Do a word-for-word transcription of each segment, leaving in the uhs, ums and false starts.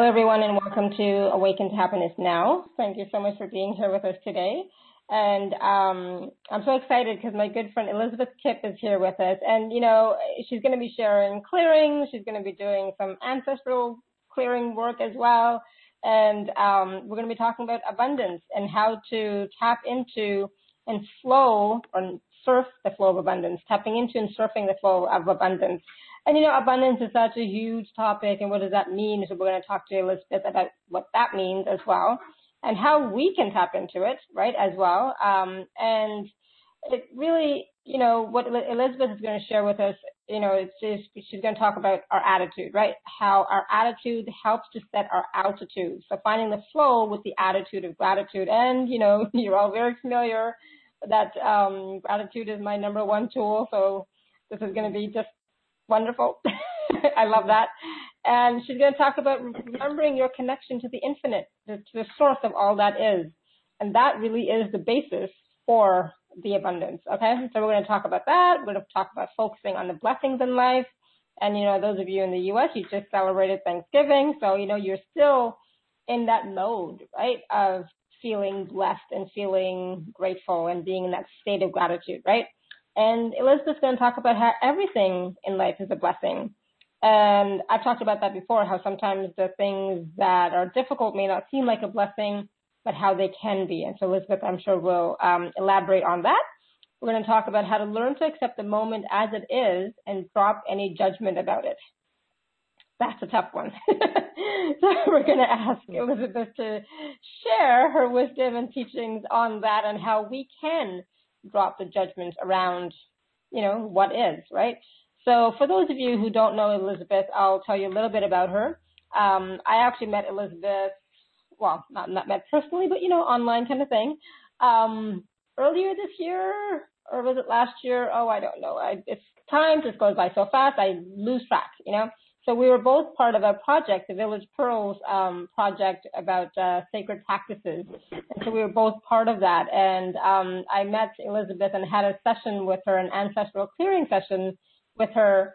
everyone, and welcome to Awaken to Happiness Now. Thank you so much for being here with us today. And um, I'm so excited because my good friend Elizabeth Kipp is here with us. And, you know, she's going to be sharing clearing. She's going to be doing some ancestral clearing work as well. And um, we're going to be talking about abundance and how to tap into and flow or surf the flow of abundance, tapping into and surfing the flow of abundance. And, you know, abundance is such a huge topic, and what does that mean? So we're going to talk to Elizabeth about what that means as well, and how we can tap into it, right, as well. Um, and it really, you know, what Elizabeth is going to share with us, you know, it's just, she's going to talk about our attitude, right, how our attitude helps to set our altitude. So finding the flow with the attitude of gratitude. And, you know, you're all very familiar that um, gratitude is my number one tool. So this is going to be just wonderful. I love that. And she's going to talk about remembering your connection to the infinite, to the source of all that is. And that really is the basis for the abundance. Okay. So we're going to talk about that. We're going to talk about focusing on the blessings in life. And, you know, those of you in the U S, you just celebrated Thanksgiving. So, you know, you're still in that mode, right, of feeling blessed and feeling grateful and being in that state of gratitude, right? And Elizabeth's going to talk about how everything in life is a blessing. And I've talked about that before, how sometimes the things that are difficult may not seem like a blessing, but how they can be. And so Elizabeth, I'm sure, will um, elaborate on that. We're going to talk about how to learn to accept the moment as it is and drop any judgment about it. That's a tough one. So we're going to ask Elizabeth to share her wisdom and teachings on that and how we can drop the judgment around, you know, what is, right? So for those of you who don't know Elizabeth, I'll tell you a little bit about her. Um, I actually met Elizabeth, well, not, not met personally, but, you know, online kind of thing. Um, earlier this year, or was it last year? Oh, I don't know. I, it's time just goes by so fast, I lose track, you know? So we were both part of a project, the Village Pearls um, project about uh, sacred practices. And so we were both part of that. And um, I met Elizabeth and had a session with her, an ancestral clearing session with her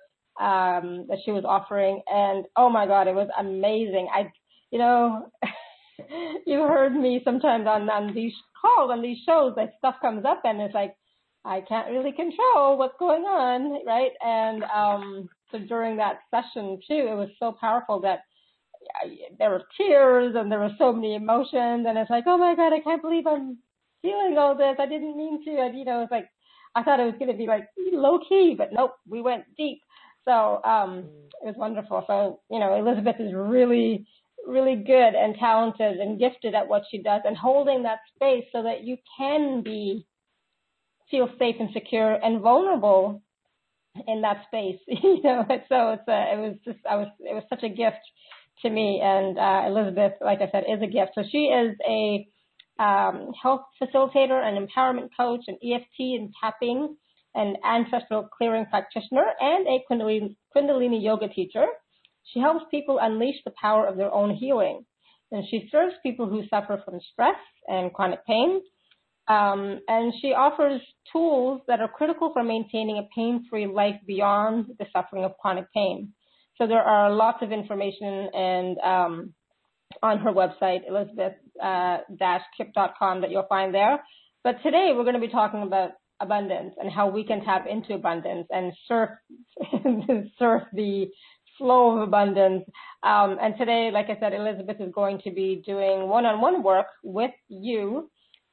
um, that she was offering. And, oh, my God, it was amazing. I, you know, you heard me sometimes on, on these calls, on these shows, that stuff comes up and it's like, I can't really control what's going on, right? And um, so during that session, too, it was so powerful that I, there were tears and there were so many emotions. And it's like, oh, my God, I can't believe I'm feeling all this. I didn't mean to. And, you know, it's like I thought it was going to be like low-key, but nope, we went deep. So um, it was wonderful. So, you know, Elizabeth is really, really good and talented and gifted at what she does and holding that space so that you can be feel safe and secure and vulnerable in that space, you know. So it's a, it was just, I was, it was such a gift to me. And uh, Elizabeth, like I said, is a gift. So she is a um, health facilitator, an empowerment coach, an E F T and tapping, an ancestral clearing practitioner, and a Kundalini, Kundalini yoga teacher. She helps people unleash the power of their own healing. And she serves people who suffer from stress and chronic pain. Um, and she offers tools that are critical for maintaining a pain-free life beyond the suffering of chronic pain. So there are lots of information and um, on her website, elizabeth dash kipp dot com, that you'll find there. But today we're going to be talking about abundance and how we can tap into abundance and surf surf the flow of abundance. Um, and today, like I said, Elizabeth is going to be doing one-on-one work with you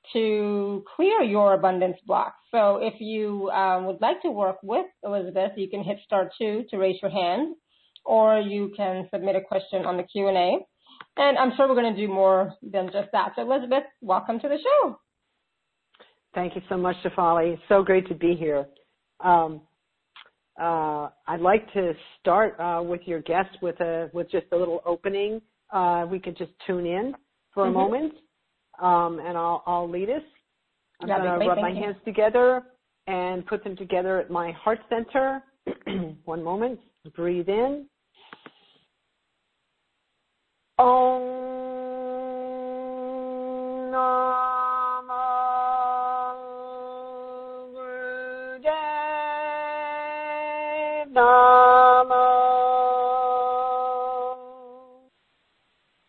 to clear your abundance blocks. So if you um, would like to work with Elizabeth, you can hit star two to raise your hand, or you can submit a question on the Q and A. And I'm sure we're going to do more than just that. So Elizabeth, welcome to the show. Thank you so much, Shefali. So great to be here. Um, uh, I'd like to start uh, with your guest with a with just a little opening. Uh, we could just tune in for a mm-hmm. moment. Um, and I'll, I'll lead us. I'm going to rub my hands together and put them together at my heart center. One moment. Breathe in. Om Namah Gurudev Namah.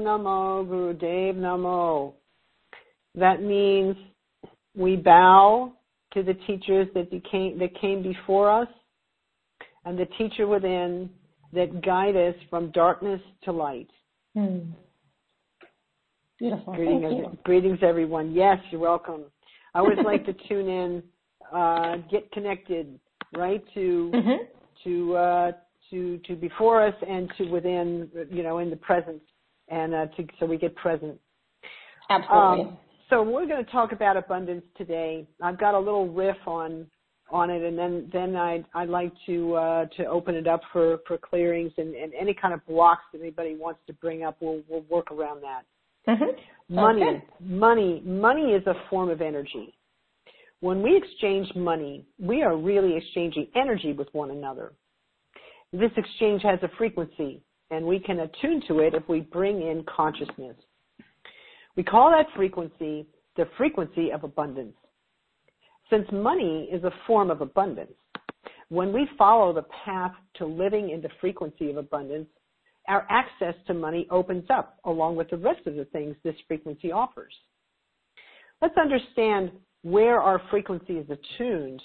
Namo, Gurudev Namo. That means we bow to the teachers that became, that came before us and the teacher within that guide us from darkness to light. Hmm. Beautiful. Greetings, Thank you. Greetings, everyone. Yes, you're welcome. I always like to tune in, uh, get connected, right, to mm-hmm. to uh, to to before us and to within, you know, in the present, and uh, to, so we get present. Absolutely. Um, so we're going to talk about abundance today. I've got a little riff on on it, and then then I'd I'd like to uh, to open it up for, for clearings and, and any kind of blocks that anybody wants to bring up. We'll we'll work around that. Mm-hmm. Money, okay. money, money is a form of energy. When we exchange money, we are really exchanging energy with one another. This exchange has a frequency, and we can attune to it if we bring in consciousness. We call that frequency the frequency of abundance. Since money is a form of abundance, when we follow the path to living in the frequency of abundance, our access to money opens up along with the rest of the things this frequency offers. Let's understand where our frequency is attuned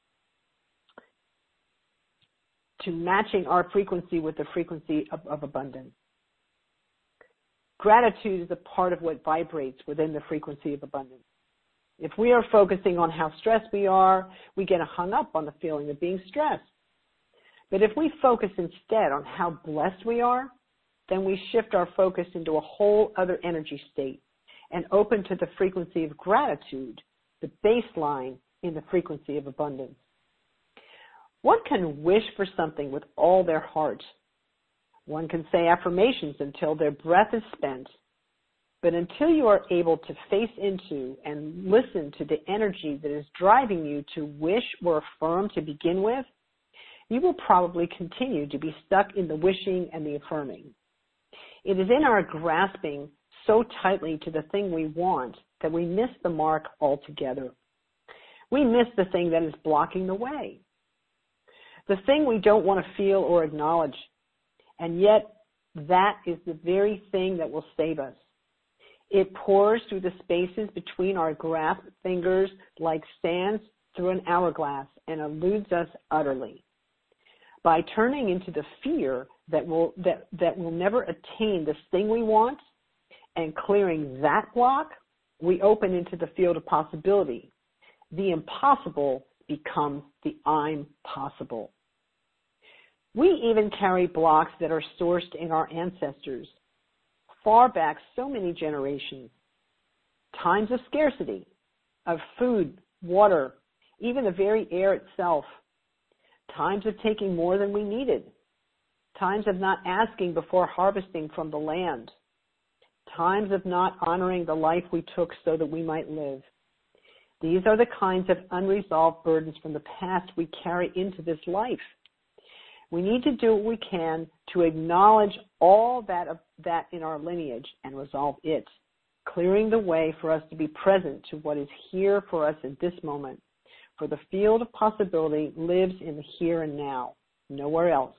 to matching our frequency with the frequency of, of abundance. Gratitude is a part of what vibrates within the frequency of abundance. If we are focusing on how stressed we are, we get hung up on the feeling of being stressed. But if we focus instead on how blessed we are, then we shift our focus into a whole other energy state and open to the frequency of gratitude, the baseline in the frequency of abundance. One can wish for something with all their heart. One can say affirmations until their breath is spent. But until you are able to face into and listen to the energy that is driving you to wish or affirm to begin with, you will probably continue to be stuck in the wishing and the affirming. It is in our grasping so tightly to the thing we want that we miss the mark altogether. We miss the thing that is blocking the way, the thing we don't want to feel or acknowledge, and yet that is the very thing that will save us. It pours through the spaces between our grasped fingers like sands through an hourglass and eludes us utterly. By turning into the fear that will that, that will never attain this thing we want and clearing that block, we open into the field of possibility. The impossible becomes the I'm possible. We even carry blocks that are sourced in our ancestors, far back so many generations. Times of scarcity, of food, water, even the very air itself. Times of taking more than we needed. Times of not asking before harvesting from the land. Times of not honoring the life we took so that we might live. These are the kinds of unresolved burdens from the past we carry into this life. We need to do what we can to acknowledge all that, of that in our lineage and resolve it, clearing the way for us to be present to what is here for us in this moment. For the field of possibility lives in the here and now, nowhere else.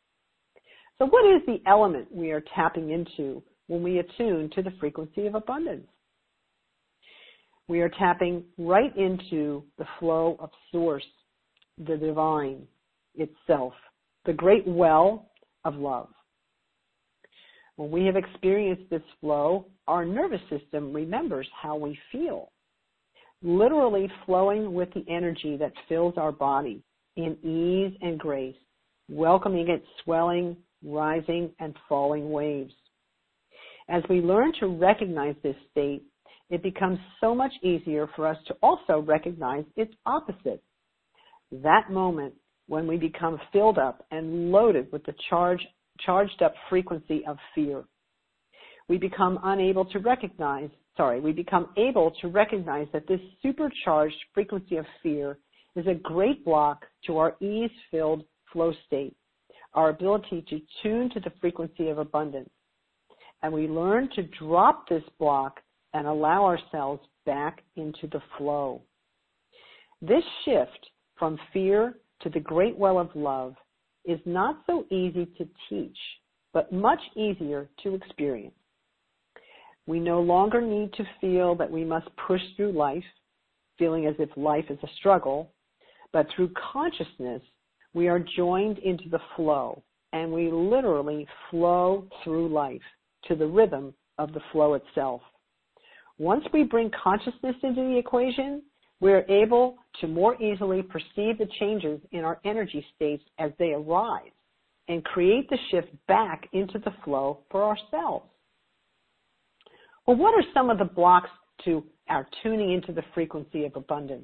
So what is the element we are tapping into when we attune to the frequency of abundance? We are tapping right into the flow of source, the divine itself, the great well of love. When we have experienced this flow, our nervous system remembers how we feel, literally flowing with the energy that fills our body in ease and grace, welcoming its swelling, rising, and falling waves. As we learn to recognize this state, it becomes so much easier for us to also recognize its opposite, that moment when we become filled up and loaded with the charge, charged up frequency of fear. We become unable to recognize, sorry, we become able to recognize that this supercharged frequency of fear is a great block to our ease-filled flow state, our ability to tune to the frequency of abundance. And we learn to drop this block and allow ourselves back into the flow. This shift from fear to the great well of love is not so easy to teach, but much easier to experience. We no longer need to feel that we must push through life, feeling as if life is a struggle, but through consciousness, we are joined into the flow, and we literally flow through life to the rhythm of the flow itself. Once we bring consciousness into the equation, we are able to more easily perceive the changes in our energy states as they arise and create the shift back into the flow for ourselves. Well, what are some of the blocks to our tuning into the frequency of abundance?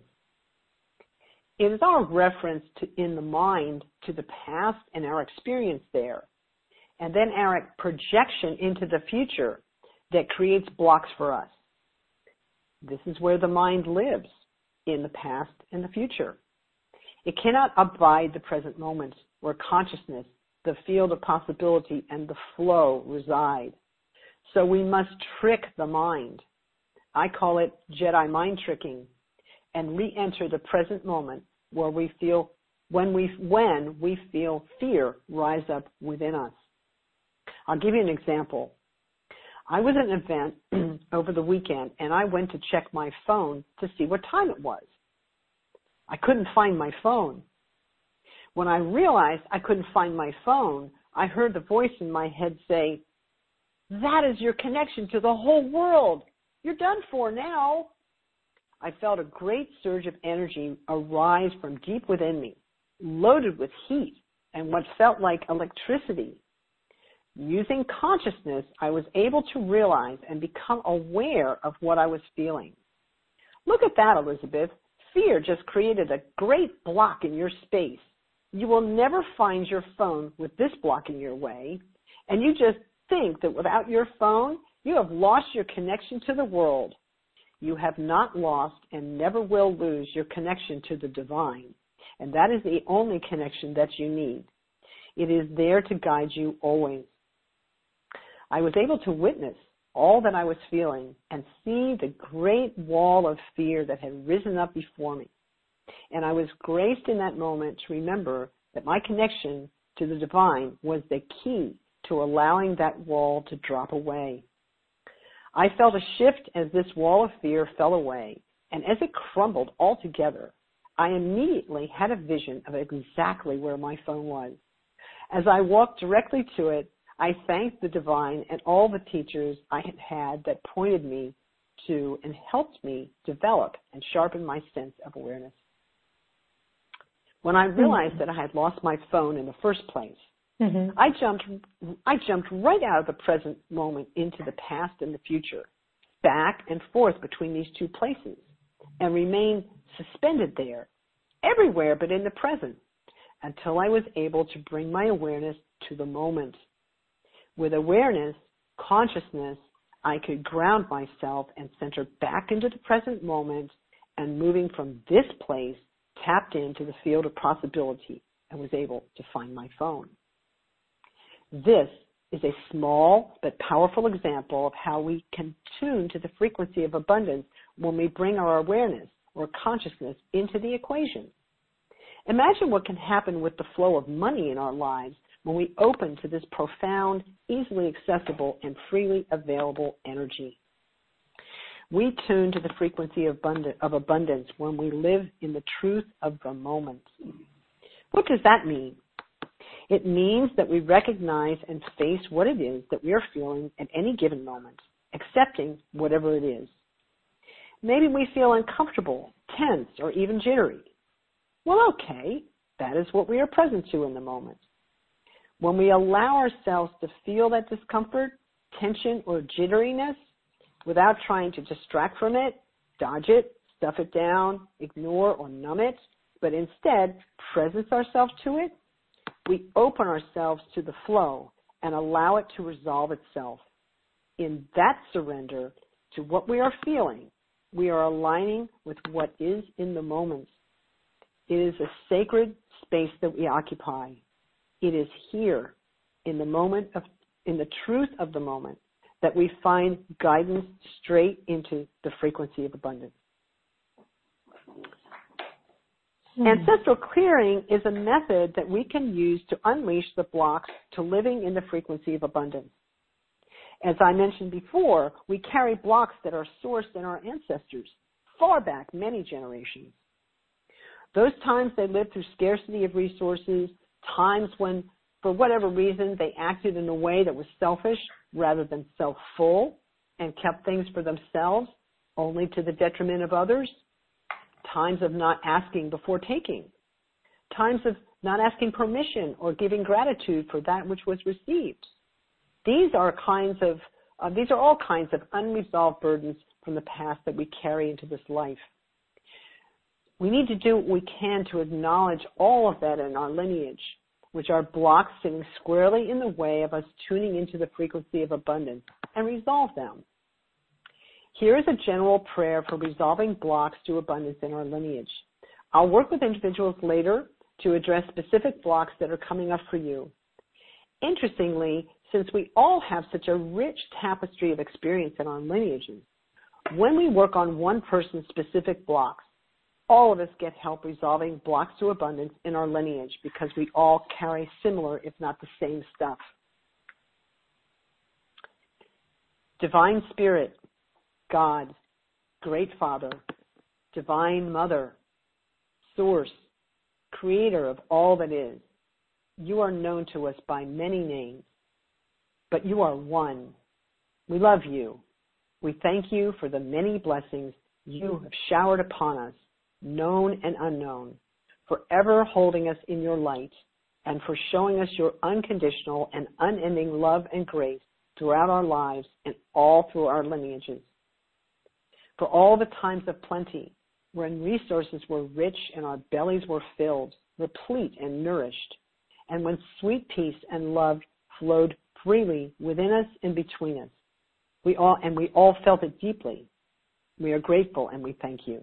It is our reference to, in the mind to the past and our experience there, and then our projection into the future that creates blocks for us. This is where the mind lives, in the past and the future. It cannot abide the present moment where consciousness, the field of possibility, and the flow reside. So we must trick the mind. I call it Jedi mind tricking, and re-enter the present moment where we feel when we when we feel fear rise up within us. I'll give you an example. I was at an event over the weekend, and I went to check my phone to see what time it was. I couldn't find my phone. When I realized I couldn't find my phone, I heard the voice in my head say, "That is your connection to the whole world. You're done for now." I felt a great surge of energy arise from deep within me, loaded with heat and what felt like electricity. Using consciousness, I was able to realize and become aware of what I was feeling. Look at that, Elizabeth. Fear just created a great block in your space. You will never find your phone with this block in your way, and you just think that without your phone, you have lost your connection to the world. You have not lost and never will lose your connection to the divine, and that is the only connection that you need. It is there to guide you always. I was able to witness all that I was feeling and see the great wall of fear that had risen up before me. And I was graced in that moment to remember that my connection to the divine was the key to allowing that wall to drop away. I felt a shift as this wall of fear fell away, and as it crumbled altogether, I immediately had a vision of exactly where my phone was. As I walked directly to it, I thanked the divine and all the teachers I had had that pointed me to and helped me develop and sharpen my sense of awareness. When I realized mm-hmm. that I had lost my phone in the first place, mm-hmm. I jumped I jumped right out of the present moment into the past and the future, back and forth between these two places, and remained suspended there, everywhere but in the present, until I was able to bring my awareness to the moment. With awareness, consciousness, I could ground myself and center back into the present moment, and moving from this place, tapped into the field of possibility and was able to find my phone. This is a small but powerful example of how we can tune to the frequency of abundance when we bring our awareness or consciousness into the equation. Imagine what can happen with the flow of money in our lives when we open to this profound, easily accessible, and freely available energy. We tune to the frequency of abundance when we live in the truth of the moment. What does that mean? It means that we recognize and face what it is that we are feeling at any given moment, accepting whatever it is. Maybe we feel uncomfortable, tense, or even jittery. Well, okay, that is what we are present to in the moment. When we allow ourselves to feel that discomfort, tension, or jitteriness without trying to distract from it, dodge it, stuff it down, ignore or numb it, but instead presence ourselves to it, we open ourselves to the flow and allow it to resolve itself. In that surrender to what we are feeling, we are aligning with what is in the moment. It is a sacred space that we occupy. It is here, in the moment of, in the truth of the moment, that we find guidance straight into the frequency of abundance. Hmm. Ancestral clearing is a method that we can use to unleash the blocks to living in the frequency of abundance. As I mentioned before, we carry blocks that are sourced in our ancestors, far back many generations. Those times they lived through scarcity of resources, times when, for whatever reason, they acted in a way that was selfish rather than self-full and kept things for themselves, only to the detriment of others, times of not asking before taking, times of not asking permission or giving gratitude for that which was received. These are kinds of, uh, these are all kinds of unresolved burdens from the past that we carry into this life. We need to do what we can to acknowledge all of that in our lineage, which are blocks sitting squarely in the way of us tuning into the frequency of abundance, and resolve them. Here is a general prayer for resolving blocks to abundance in our lineage. I'll work with individuals later to address specific blocks that are coming up for you. Interestingly, since we all have such a rich tapestry of experience in our lineages, when we work on one person's specific blocks, all of us get help resolving blocks to abundance in our lineage because we all carry similar, if not the same stuff. Divine Spirit, God, Great Father, Divine Mother, Source, Creator of all that is, you are known to us by many names, but you are one. We love you. We thank you for the many blessings you have showered upon us, known and unknown, for ever holding us in your light, and for showing us your unconditional and unending love and grace throughout our lives and all through our lineages. For all the times of plenty, when resources were rich and our bellies were filled, replete and nourished, and when sweet peace and love flowed freely within us and between us. We all, and we all felt it deeply. We are grateful and we thank you.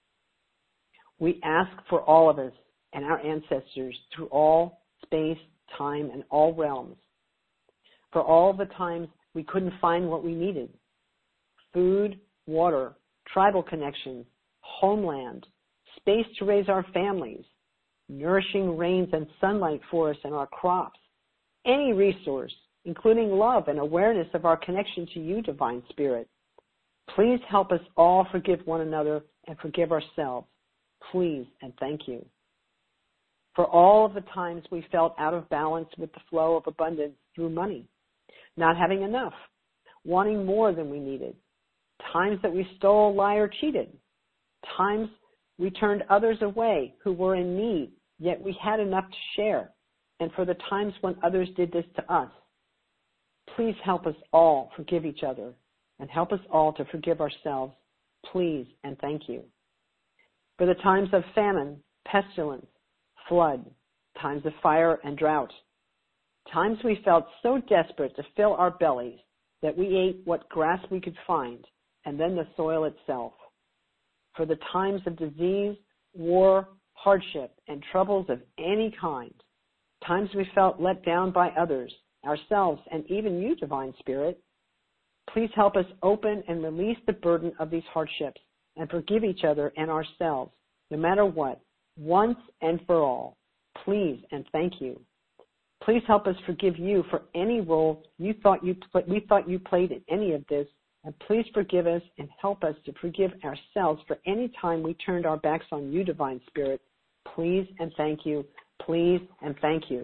We ask for all of us and our ancestors through all space, time, and all realms. For all the times we couldn't find what we needed, food, water, tribal connections, homeland, space to raise our families, nourishing rains and sunlight for us and our crops, any resource, including love and awareness of our connection to you, Divine Spirit. Please help us all forgive one another and forgive ourselves. Please and thank you. For all of the times we felt out of balance with the flow of abundance through money, not having enough, wanting more than we needed, times that we stole, lied, or cheated, times we turned others away who were in need, yet we had enough to share, and for the times when others did this to us. Please help us all forgive each other and help us all to forgive ourselves. Please and thank you. For the times of famine, pestilence, flood, times of fire and drought, times we felt so desperate to fill our bellies that we ate what grass we could find and then the soil itself. For the times of disease, war, hardship, and troubles of any kind, times we felt let down by others, ourselves, and even you, Divine Spirit. Please help us open and release the burden of these hardships and forgive each other and ourselves, no matter what, once and for all. Please and thank you. Please help us forgive you for any role you thought you we thought you played in any of this, and please forgive us and help us to forgive ourselves for any time we turned our backs on you, Divine Spirit. Please and thank you. Please and thank you.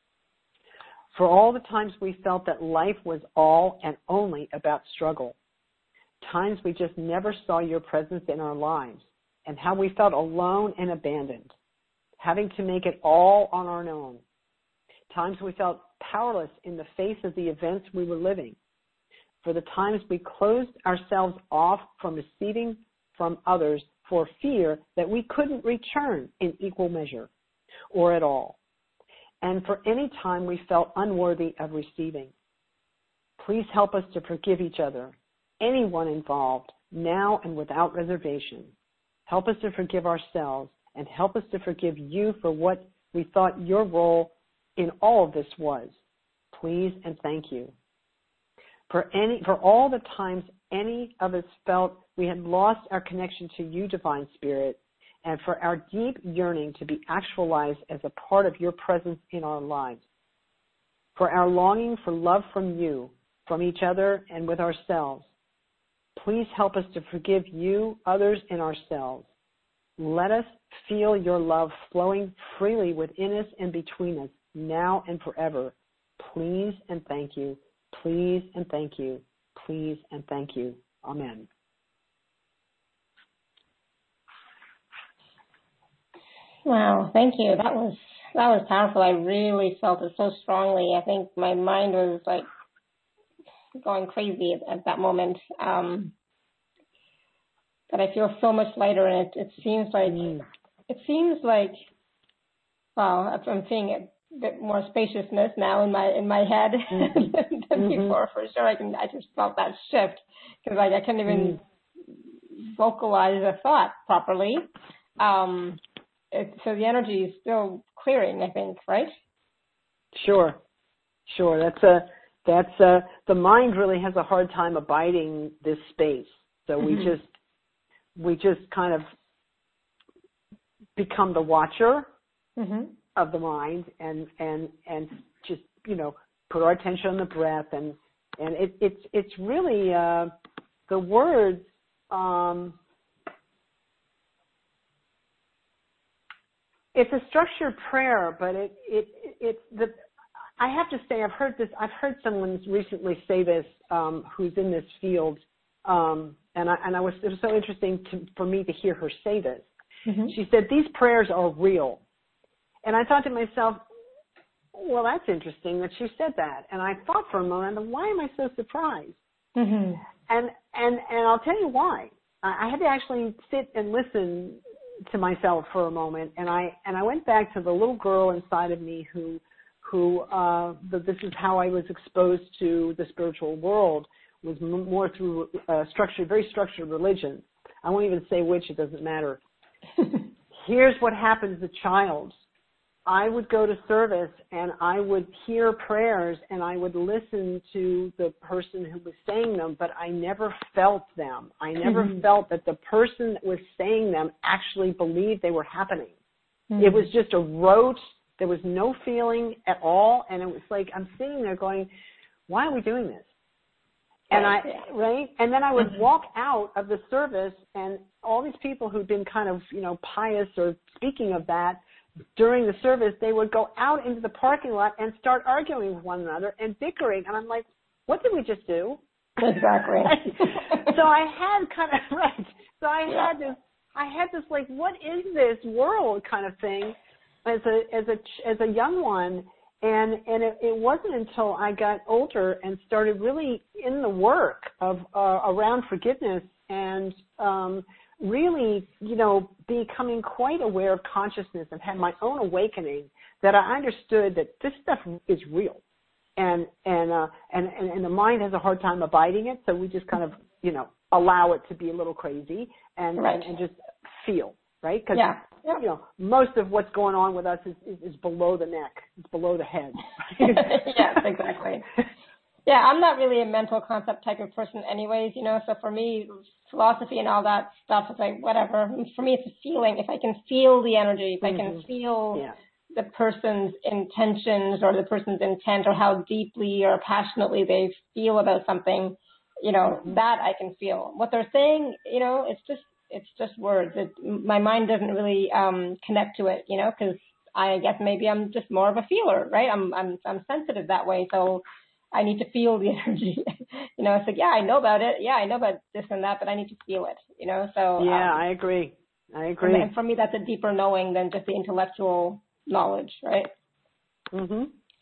For all the times we felt that life was all and only about struggle, times we just never saw your presence in our lives, and how we felt alone and abandoned, having to make it all on our own, times we felt powerless in the face of the events we were living, for the times we closed ourselves off from receiving from others for fear that we couldn't return in equal measure or at all, and for any time we felt unworthy of receiving. Please help us to forgive each other, anyone involved, now and without reservation. Help us to forgive ourselves and help us to forgive you for what we thought your role in all of this was. Please and thank you. For any, for all the times any of us felt we had lost our connection to you, Divine Spirit, and for our deep yearning to be actualized as a part of your presence in our lives. For our longing for love from you, from each other and with ourselves. Please help us to forgive you, others, and ourselves. Let us feel your love flowing freely within us and between us, now and forever. Please and thank you. Please and thank you. Please and thank you. Amen. Wow, thank you. That was that was powerful. I really felt it so strongly. I think my mind was like going crazy at, at that moment. Um, but I feel so much lighter, and it, it seems like mm. it seems like wow, I'm seeing a bit more spaciousness now in my in my head mm-hmm. than mm-hmm. before. For sure, I can. I just felt that shift because like I couldn't even mm. vocalize a thought properly. Um, it, so the energy is still clearing, I think, right? Sure, sure. That's a that's a, the mind really has a hard time abiding this space. So mm-hmm. we just we just kind of become the watcher mm-hmm. of the mind, and and and just you know put our attention on the breath, and and it, it's it's really uh, the words. Um, It's a structured prayer, but it, it, it, it's the, I have to say, I've heard this, I've heard someone recently say this, um, who's in this field, um, and I, and I was, it was so interesting to, for me to hear her say this. Mm-hmm. She said, these prayers are real. And I thought to myself, well, that's interesting that she said that. And I thought for a moment, why am I so surprised? Mm-hmm. And, and, and I'll tell you why. I had to actually sit and listen to myself for a moment, and I and I went back to the little girl inside of me who who uh, the, this is how I was exposed to the spiritual world, was m- more through uh, structured, very structured religion. I won't even say which; it doesn't matter. Here's what happened as a child. I would go to service and I would hear prayers and I would listen to the person who was saying them, but I never felt them. I never mm-hmm. felt that the person that was saying them actually believed they were happening. Mm-hmm. It was just a rote. There was no feeling at all. And it was like, I'm sitting there going, why are we doing this? And I, right? And then I would mm-hmm. walk out of the service, and all these people who'd been kind of, you know, pious or speaking of that, during the service, they would go out into the parking lot and start arguing with one another and bickering. And I'm like, what did we just do? Exactly. So I had kind of, right. So I yeah. had this, I had this like, what is this world kind of thing as a, as a, as a young one. And, and it, it wasn't until I got older and started really in the work of, uh, around forgiveness and, um, really, you know, becoming quite aware of consciousness and had my own awakening that I understood that this stuff is real. And, and, uh, and, and, and the mind has a hard time abiding it. So we just kind of, you know, allow it to be a little crazy and, right. and, and just feel, right? Because, yeah. yeah. you know, most of what's going on with us is, is, is below the neck. It's below the head. Yes, exactly. Yeah, I'm not really a mental concept type of person anyways, you know, so for me, philosophy and all that stuff is like, whatever. For me, it's a feeling. If I can feel the energy, if mm-hmm. I can feel yeah. the person's intentions or the person's intent or how deeply or passionately they feel about something, you know, mm-hmm. that I can feel. What they're saying, you know, it's just, it's just words. It, my mind doesn't really um, connect to it, you know, because I guess maybe I'm just more of a feeler, right? I'm, I'm, I'm sensitive that way. So I need to feel the energy, you know, it's like, yeah, I know about it. Yeah, I know about this and that, but I need to feel it, you know, so. Yeah, um, I agree. I agree. And for me, that's a deeper knowing than just the intellectual knowledge, right? Mm-hmm.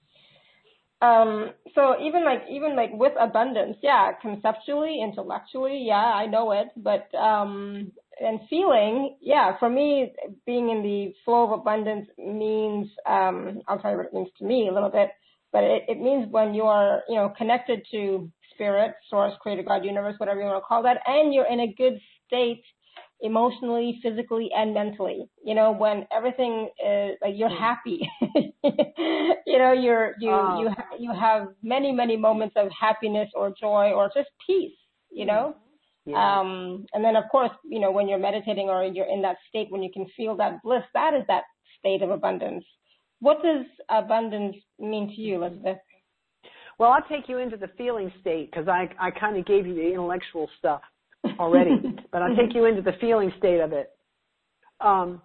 Um, so even like, even like with abundance, yeah, conceptually, intellectually, yeah, I know it, but, um, and feeling, yeah, for me, being in the flow of abundance means, um, I'll tell you what it means to me a little bit. But it, it means when you're, you know, connected to spirit, source, creator, God, universe, whatever you want to call that, and you're in a good state emotionally, physically, and mentally. You know, when everything is like you're happy. you know, you're you oh. you ha- you have many many moments of happiness or joy or just peace. You know, yeah. um, and then of course, you know, when you're meditating or you're in that state when you can feel that bliss, that is that state of abundance. What does abundance mean to you, Elizabeth? Well, I'll take you into the feeling state because I, I kind of gave you the intellectual stuff already, but I'll take you into the feeling state of it. Um,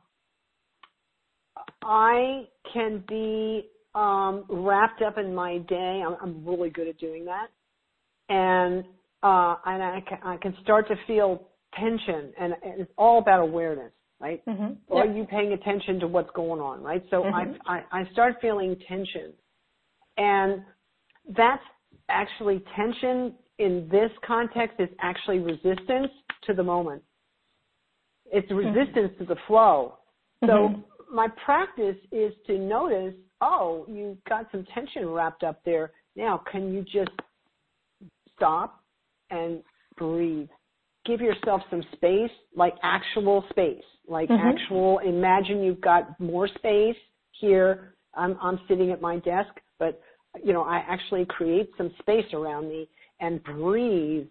I can be um, wrapped up in my day. I'm, I'm really good at doing that. And, uh, and I, can, I can start to feel tension, and, and it's all about awareness, right? Mm-hmm. Are yep. you paying attention to what's going on, right? So mm-hmm. I, I, I start feeling tension. And that's actually tension in this context is actually resistance to the moment. It's resistance mm-hmm. to the flow. So mm-hmm. my practice is to notice, oh, you've got some tension wrapped up there. Now, can you just stop and breathe? Give yourself some space, like actual space, like mm-hmm. actual, imagine you've got more space here. I'm, I'm sitting at my desk, but you know, I actually create some space around me and breathe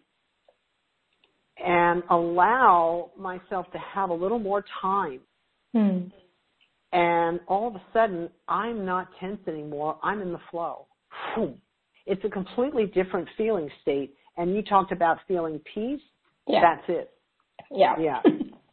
and allow myself to have a little more time. Hmm. And all of a sudden, I'm not tense anymore. I'm in the flow. It's a completely different feeling state. And you talked about feeling peace. Yeah. That's it. Yeah. Yeah.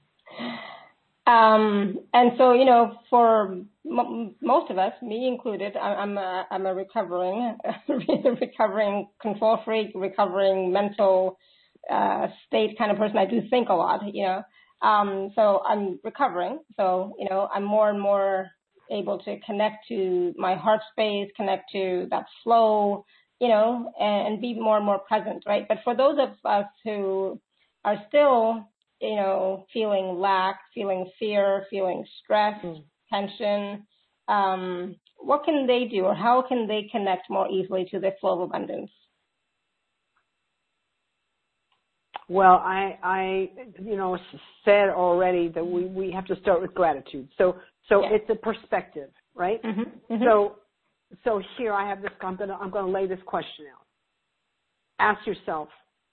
Um, and so, you know, for m- most of us, me included, I'm a, I'm a recovering, recovering control freak, recovering mental uh, state kind of person. I do think a lot, you know. Um, so I'm recovering. So, you know, I'm more and more able to connect to my heart space, connect to that flow, you know, and, and be more and more present, right? But for those of us who are still, you know, feeling lack, feeling fear, feeling stress, mm. tension, um, what can they do, or how can they connect more easily to the flow of abundance? Well, I, I, you know, said already that we, we have to start with gratitude. So, so yeah. It's a perspective, right? Mm-hmm. Mm-hmm. So, so here I have this. I'm gonna, I'm gonna lay this question out. Ask yourself: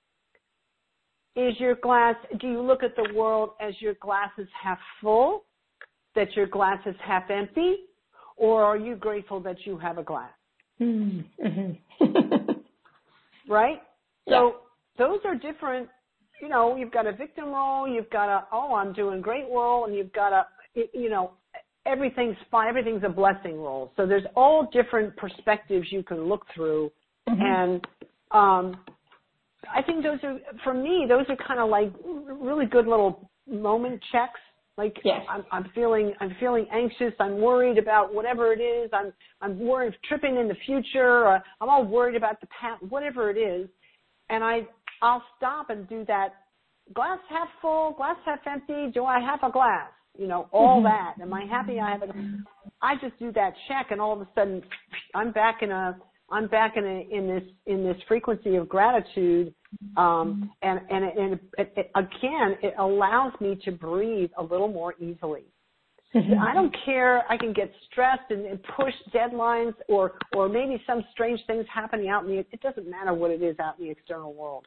is your glass, do you look at the world as your glass is half full, that your glass is half empty, or are you grateful that you have a glass? Mm-hmm. Right? So yeah. Those are different, you know, you've got a victim role, you've got a, oh, I'm doing great role, and you've got a, you know, everything's fine, everything's a blessing role. So there's all different perspectives you can look through, mm-hmm. and, um, I think those are, for me, those are kind of like really good little moment checks. Like yes. I'm, I'm feeling, I'm feeling anxious. I'm worried about whatever it is. I'm, I'm worried, tripping in the future. Or I'm all worried about the past, whatever it is. And I, I'll stop and do that. Glass half full, glass half empty. Do I have a glass? You know, all mm-hmm. that. Am I happy I have a? I just do that check, and all of a sudden, I'm back in a. I'm back in a, in this in this frequency of gratitude, um, and and, it, and it, it, again, it allows me to breathe a little more easily. Mm-hmm. I don't care. I can get stressed and, and push deadlines, or or maybe some strange things happening out in the. It doesn't matter what it is out in the external world.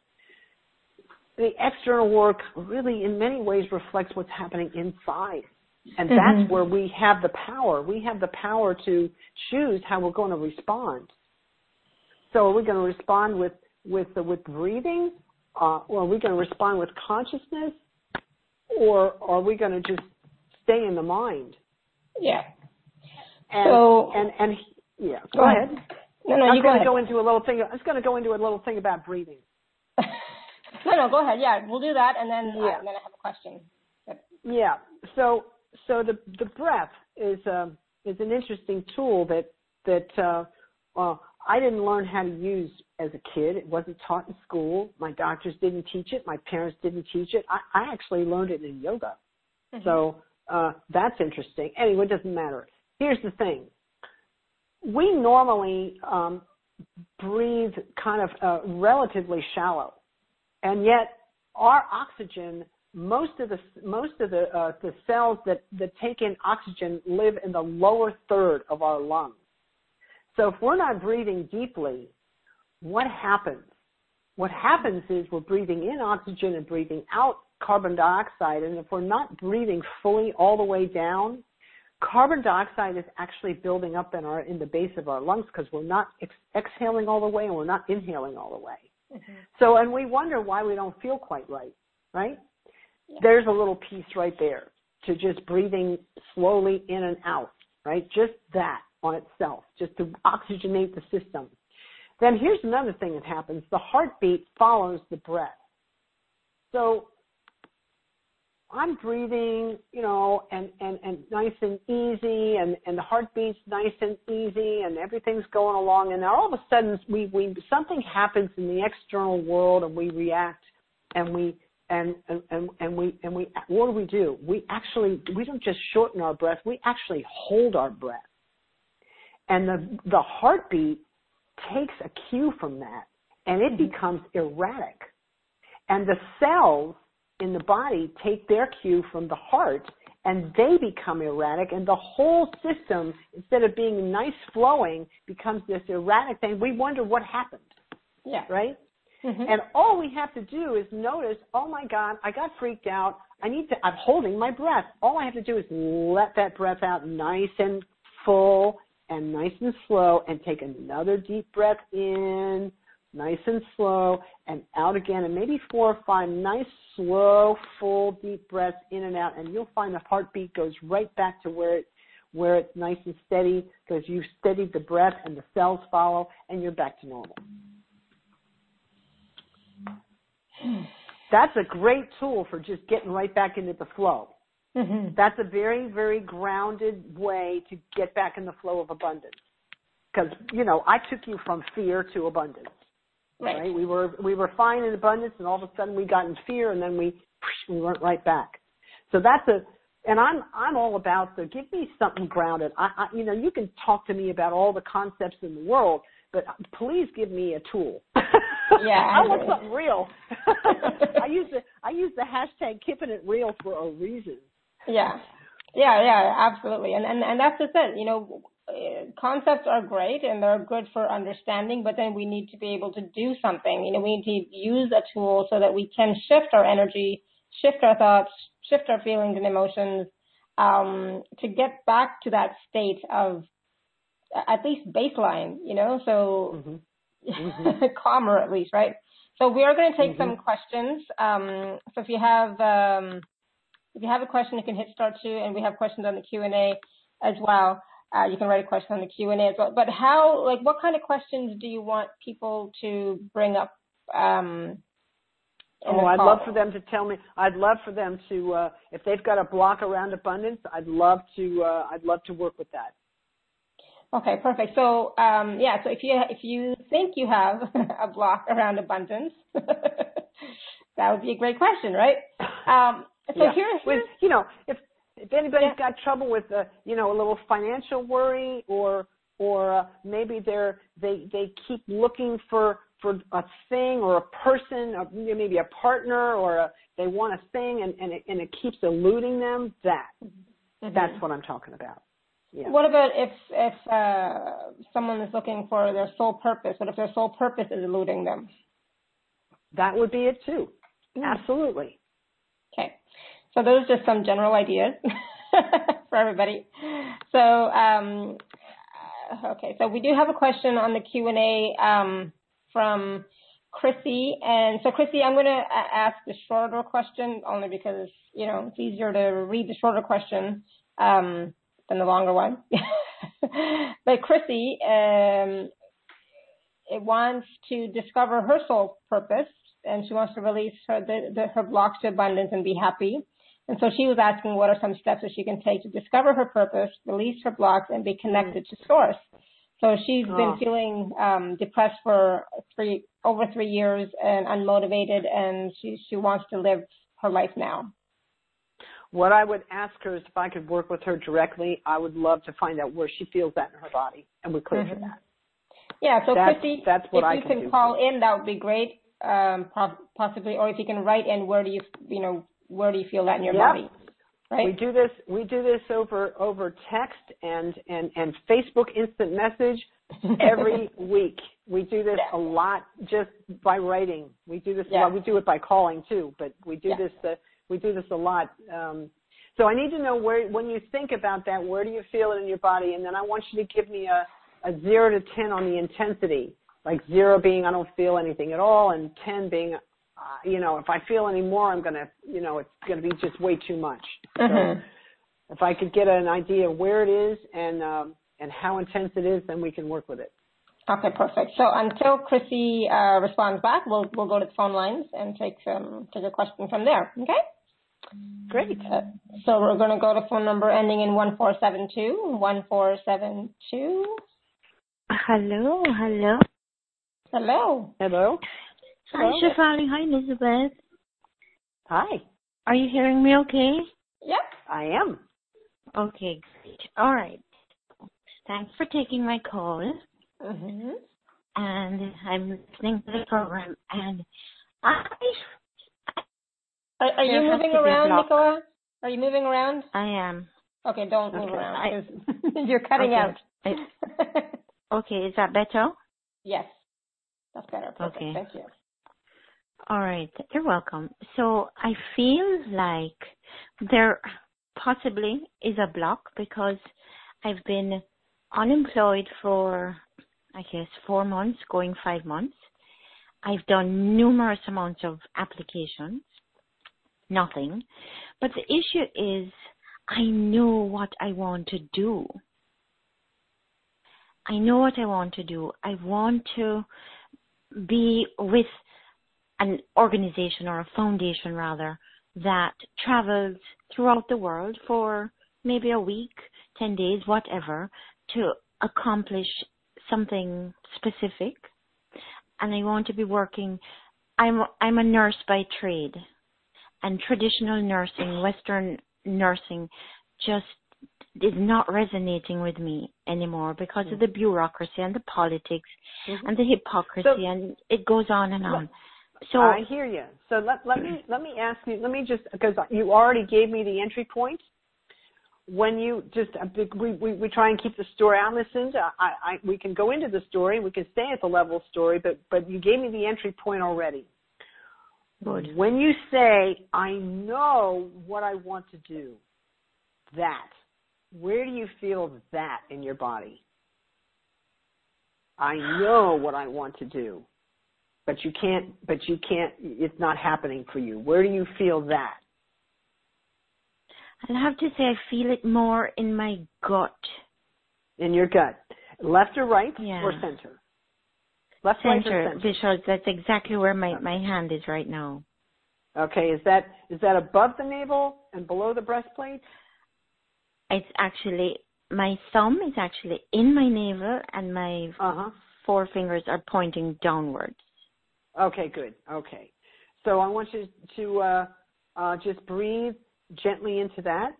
The external work really, in many ways, reflects what's happening inside, and mm-hmm. that's where we have the power. We have the power to choose how we're going to respond. So are we going to respond with with uh, with breathing, uh, or are we going to respond with consciousness, or are we going to just stay in the mind? Yeah. And, so and and yeah. Go, go ahead. ahead. No, no, I was you going go to go into a little thing. I was going to go into a little thing about breathing. no, no, go ahead. Yeah, we'll do that, and then yeah. uh, and then I have a question. But. Yeah. So so the the breath is uh, is an interesting tool that that. Uh, uh, I didn't learn how to use as a kid. It wasn't taught in school. My doctors didn't teach it. My parents didn't teach it. I, I actually learned it in yoga. Mm-hmm. So uh, that's interesting. Anyway, it doesn't matter. Here's the thing. We normally um, breathe kind of uh, relatively shallow, and yet our oxygen, most of the most of the uh, the cells that, that take in oxygen live in the lower third of our lungs. So if we're not breathing deeply, what happens? What happens is we're breathing in oxygen and breathing out carbon dioxide, and if we're not breathing fully all the way down, carbon dioxide is actually building up in our in the base of our lungs because we're not ex- exhaling all the way and we're not inhaling all the way. Mm-hmm. So, and we wonder why we don't feel quite right, right? Yeah. There's a little piece right there to just breathing slowly in and out, right? Just that on itself, just to oxygenate the system. Then here's another thing that happens. The heartbeat follows the breath. So I'm breathing, you know, and, and, and nice and easy, and, and the heartbeat's nice and easy, and everything's going along. And now all of a sudden, we, we something happens in the external world, and we react, and we and and, and, and we and we what do we do? We actually we don't just shorten our breath; we actually hold our breath, and the the heartbeat takes a cue from that, and it becomes erratic, and the cells in the body take their cue from the heart, and they become erratic, and the whole system, instead of being nice flowing, becomes this erratic thing. We wonder what happened. Yeah. Right? Mm-hmm. And all we have to do is notice, oh my God, I got freaked out. I need to, I'm holding my breath. All I have to do is let that breath out nice and full and nice and slow, and take another deep breath in, nice and slow, and out again, and maybe four or five nice, slow, full, deep breaths in and out, and you'll find the heartbeat goes right back to where it, where it's nice and steady, because you've steadied the breath and the cells follow, and you're back to normal. That's a great tool for just getting right back into the flow. Mm-hmm. That's a very, very grounded way to get back in the flow of abundance. Because, you know, I took you from fear to abundance. Right. right. We were we were fine in abundance, and all of a sudden we got in fear, and then we we went right back. So that's a, and I'm I'm all about the give me something grounded. I, I you know you can talk to me about all the concepts in the world, but please give me a tool. Yeah, I, I want something real. I use the I use the hashtag keeping it real for a reason. Yeah, yeah, yeah, absolutely, and and and that's just it. You know, concepts are great and they're good for understanding, but then we need to be able to do something. You know, we need to use a tool so that we can shift our energy, shift our thoughts, shift our feelings and emotions, um, to get back to that state of at least baseline. You know, so. Mm-hmm. Mm-hmm. calmer at least, right? So we are going to take mm-hmm. some questions. Um, so if you have um, if you have a question, you can hit star two, and we have questions on the Q and A as well. Uh, you can write a question on the Q and A as well. But how, like, what kind of questions do you want people to bring up? Um, oh, I'd love for them to tell me. I'd love for them to, uh, if they've got a block around abundance, I'd love to. Uh, I'd love to work with that. Okay, perfect. So, um, yeah, so if you if you think you have a block around abundance, that would be a great question, right? Um, so yeah. here's, with, you know, if if anybody's yeah. got trouble with, uh, you know, a little financial worry, or or uh, maybe they're they they keep looking for for a thing or a person, or maybe a partner, or a, they want a thing, and and it, and it keeps eluding them. That mm-hmm. that's what I'm talking about. Yeah. What about if if uh, someone is looking for their sole purpose? What if their sole purpose is eluding them? That would be it too. Mm. Absolutely. Okay. So those are just some general ideas for everybody. So um, okay. So we do have a question on the Q and A um, from Chrissy, and so Chrissy, I'm going to ask the shorter question only because you know it's easier to read the shorter question. Um, than the longer one. But Chrissy um, it wants to discover her soul purpose, and she wants to release her, the, the, her blocks to abundance and be happy. And so she was asking what are some steps that she can take to discover her purpose, release her blocks, and be connected to Source. So she's oh. been feeling um, depressed for three over three years and unmotivated, and she, she wants to live her life now. What I would ask her is if I could work with her directly, I would love to find out where she feels that in her body, and we're clear mm-hmm. for that. Yeah, so that's, Chrissy, that's what if I you can, can call in, that would be great, um, possibly, or if you can write in, where do you, you know, where do you feel that in your yep. body? Right? We do this. We do this over over text and and and Facebook instant message every week. We do this yeah. a lot just by writing. We do this. Yeah. Well, we do it by calling too, but we do yeah. this. Uh, we do this a lot. Um, So I need to know where, when you think about that, where do you feel it in your body? And then I want you to give me a, a zero to ten on the intensity, like zero being I don't feel anything at all, and ten being, uh, you know, if I feel any more, I'm going to, you know, it's going to be just way too much. Mm-hmm. So if I could get an idea of where it is and um, and how intense it is, then we can work with it. Okay, perfect. So until Chrissy uh, responds back, we'll we'll go to the phone lines and take some take a question from there. Okay. Great. Uh, so we're going to go to phone number ending in one four seven two, one four seven two. Hello, hello. Hello. Hello. Hi, Shefali. Hi, Elizabeth. Hi. Are you hearing me okay? Yep. I am. Okay, great. All right. Thanks for taking my call. Mm-hmm. And I'm listening to the program. And I... Are, are you moving around, Nicola? Are you moving around? I am. Okay, don't move okay. around because you're cutting okay. out. I, okay, is that better? Yes, that's better. Perfect. Okay. Thank you. All right, you're welcome. So I feel like there possibly is a block because I've been unemployed for, I guess, four months, going five months. I've done numerous amounts of applications. Nothing. But the issue is I know what I want to do. I know what I want to do. I want to be with an organization or a foundation rather that travels throughout the world for maybe a week, ten days, whatever, to accomplish something specific. And I want to be working. I'm I'm a nurse by trade. And traditional nursing, Western nursing, just is not resonating with me anymore because mm-hmm. of the bureaucracy and the politics mm-hmm. and the hypocrisy, so, and it goes on and on. So I hear you. So let let me let me ask you. Let me just because you already gave me the entry point. When you just we we, we try and keep the story. I listened. I, I we can go into the story. We can stay at the level story, but but you gave me the entry point already. Good. When you say, I know what I want to do, that, where do you feel that in your body? I know what I want to do, but you can't, but you can't, it's not happening for you. Where do you feel that? I'll have to say I feel it more in my gut. In your gut. Left or right yeah. or center? Left, center, right, or center? Because that's exactly where my, my hand is right now. Okay, is that is that above the navel and below the breastplate? It's actually, my thumb is actually in my navel and my uh-huh. four fingers are pointing downwards. Okay, good. Okay. So I want you to uh, uh, just breathe gently into that.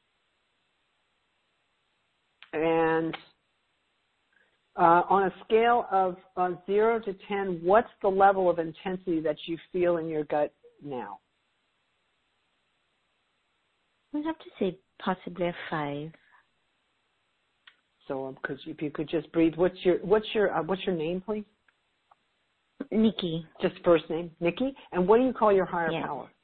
And Uh, on a scale of uh, zero to ten, what's the level of intensity that you feel in your gut now? I'd have to say possibly a five. So, because if you could just breathe, what's your what's your uh, what's your name, please? Nikki. Just first name, Nikki. And what do you call your higher yeah. power?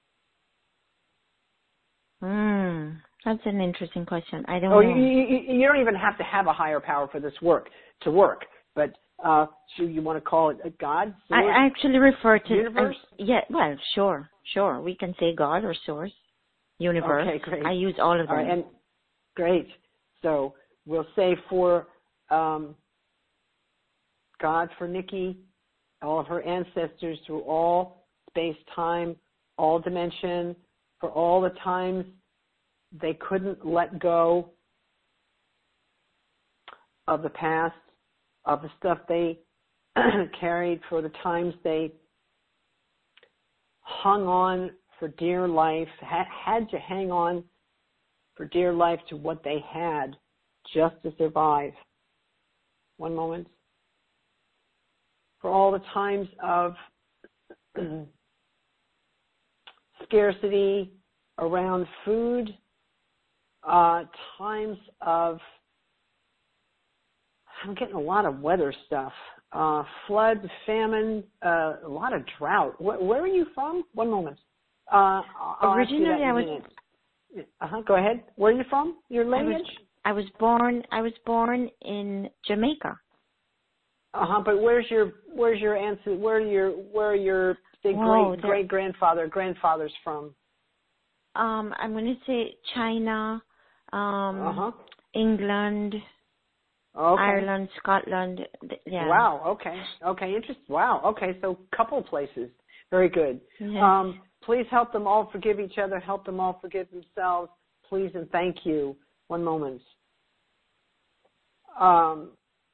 Hmm. That's an interesting question. I don't oh, know. You, you, you don't even have to have a higher power for this work to work. But uh, so you want to call it a God? Source, I actually refer to universe. Uh, yeah. Well, sure, sure. We can say God or source, universe. Okay, great. I use all of them. All right, and great. So we'll say for um, God, for Nikki, all of her ancestors through all space, time, all dimension, for all the times they couldn't let go of the past, of the stuff they carried, for the times they hung on for dear life, had, had to hang on for dear life to what they had just to survive. One moment. For all the times of scarcity around food, Uh, times of, I'm getting a lot of weather stuff, uh, flood, famine, uh, a lot of drought. Where, where are you from? One moment. Uh, I'll Originally, ask you that in I a was. minute. Uh-huh. Go ahead. Where are you from? Your lineage? I was, I was born. I was born in Jamaica. Uh-huh. But where's your where's your ancestry? Where are your where are your say, Whoa, great great grandfather grandfathers from? Um, I'm going to say China, um, uh-huh. England, okay. Ireland, Scotland. Yeah. Wow. Okay. Okay. Interesting. Wow. Okay. So couple places. Very good. Yes. Um, please help them all forgive each other. Help them all forgive themselves. Please and thank you. One moment. Um,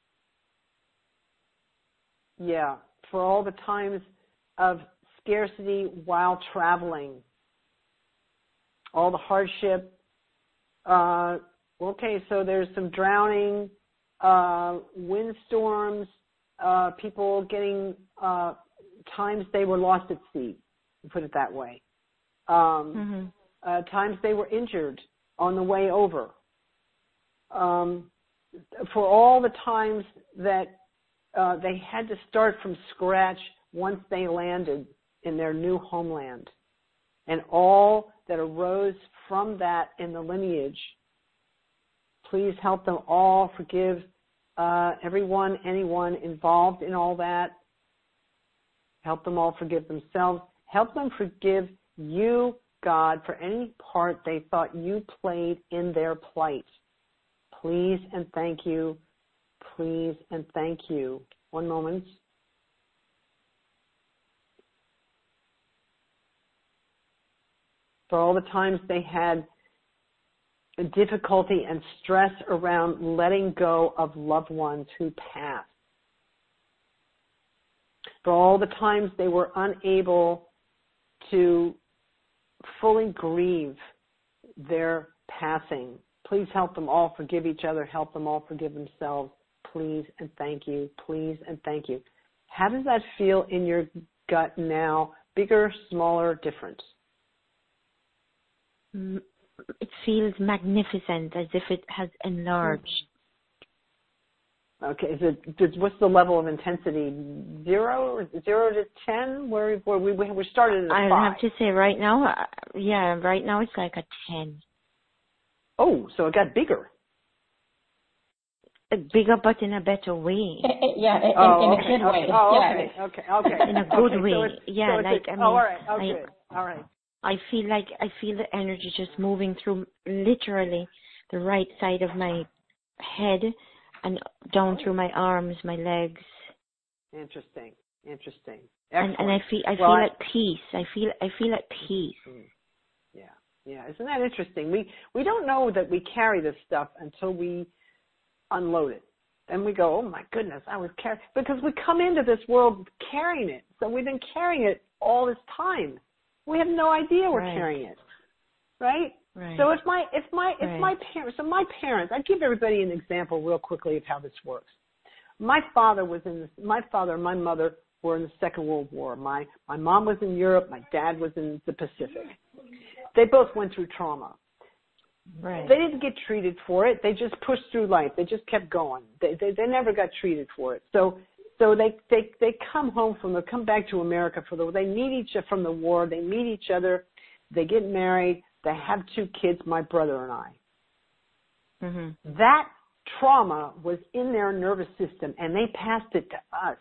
yeah. For all the times of scarcity while traveling. All the hardship. Uh, okay, so there's some drowning, uh, windstorms, uh, people getting, uh, times they were lost at sea, put it that way. Um, mm-hmm. uh, times they were injured on the way over. Um, for all the times that uh, they had to start from scratch once they landed in their new homeland. And all that arose from that in the lineage. Please help them all forgive uh, everyone, anyone involved in all that. Help them all forgive themselves. Help them forgive you, God, for any part they thought you played in their plight. Please and thank you. Please and thank you. One moment. For all the times they had difficulty and stress around letting go of loved ones who passed. For all the times they were unable to fully grieve their passing. Please help them all forgive each other. Help them all forgive themselves. Please and thank you. Please and thank you. How does that feel in your gut now? Bigger, smaller, different? It feels magnificent, as if it has enlarged. Okay, is it, what's the level of intensity? Zero, zero to ten? Where, where we we started at a I five. have to say, right now, yeah, right now it's like a ten. Oh, so it got bigger. Bigger, but in a better way. Yeah, in, oh, in okay, a good okay. way. Oh, yeah. okay, okay, okay. In a good okay, way. So it's, yeah, so like a, I mean, oh, all right, oh, I, good, all right. I feel like I feel the energy just moving through literally the right side of my head and down through my arms, my legs. Interesting, interesting. And, and I feel I well, feel I, at peace. I feel I feel at peace. Yeah, yeah. Isn't that interesting? We we don't know that we carry this stuff until we unload it. Then we go, oh my goodness, I was carrying, because we come into this world carrying it. So we've been carrying it all this time. We have no idea we're right. carrying it, right? Right. So if my if my if right. my parents, so my parents, I give everybody an example real quickly of how this works. My father was in the, my father and my mother were in the Second World War. My my mom was in Europe. My dad was in the Pacific. They both went through trauma. Right. They didn't get treated for it. They just pushed through life. They just kept going. They they, they never got treated for it. So. So they, they they come home from the come back to America for the they meet each other from the war. They meet each other. They get married. They have two kids. My brother and I. Mm-hmm. That trauma was in their nervous system, and they passed it to us.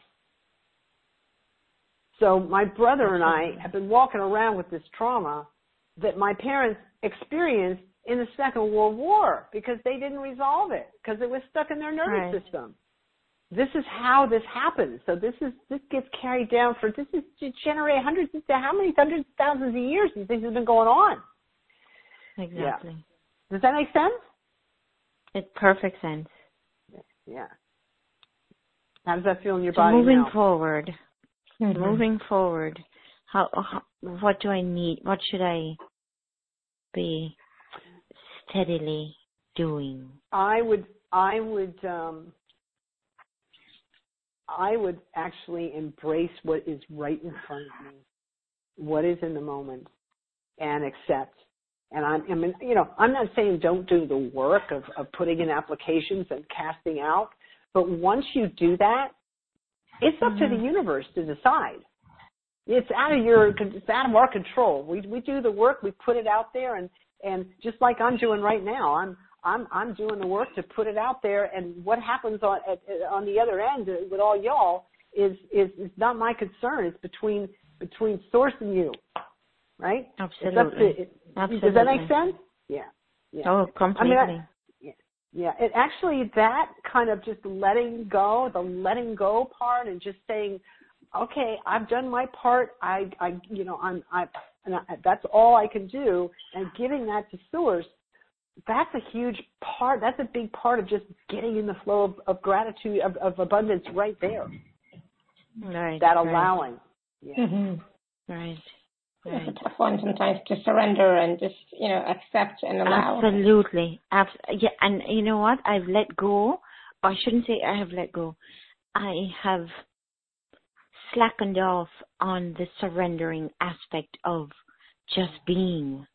So my brother and I have been walking around with this trauma that my parents experienced in the Second World War because they didn't resolve it because it was stuck in their nervous right. system. This is how this happens. So this is this gets carried down for this is to generate hundreds of how many hundreds of thousands of years these things have been going on. Exactly. Yeah. Does that make sense? It's perfect sense. Yeah. How does that feel in your so body moving now? forward, Mm-hmm. moving forward, how, how what do I need? What should I be steadily doing? I would I would um, I would actually embrace what is right in front of me, what is in the moment, and accept. And I'm, I mean, you know, I'm not saying don't do the work of, of putting in applications and casting out, but once you do that, it's up mm-hmm. to the universe to decide. It's out of your, it's out of our control. We we do the work, we put it out there, and and just like I'm doing right now, I'm I'm I'm doing the work to put it out there, and what happens on at, on the other end with all y'all is is is not my concern. It's between between Source and you, right? Absolutely. To, it, Absolutely. Does that make sense? Yeah. Yeah. Oh, completely. I mean, I, yeah. Yeah. It actually that kind of just letting go, the letting go part, and just saying, okay, I've done my part. I, I, you know, I'm, I, and I, that's all I can do, and giving that to Source. That's a huge part. That's a big part of just getting in the flow of, of gratitude, of, of abundance right there. Right. That right. allowing. Yeah. Mm-hmm. Right. Right. It's a tough one sometimes to surrender and just, you know, accept and allow. Absolutely. Abs- yeah. And you know what? I've let go. I shouldn't say I have let go. I have slackened off on the surrendering aspect of just being.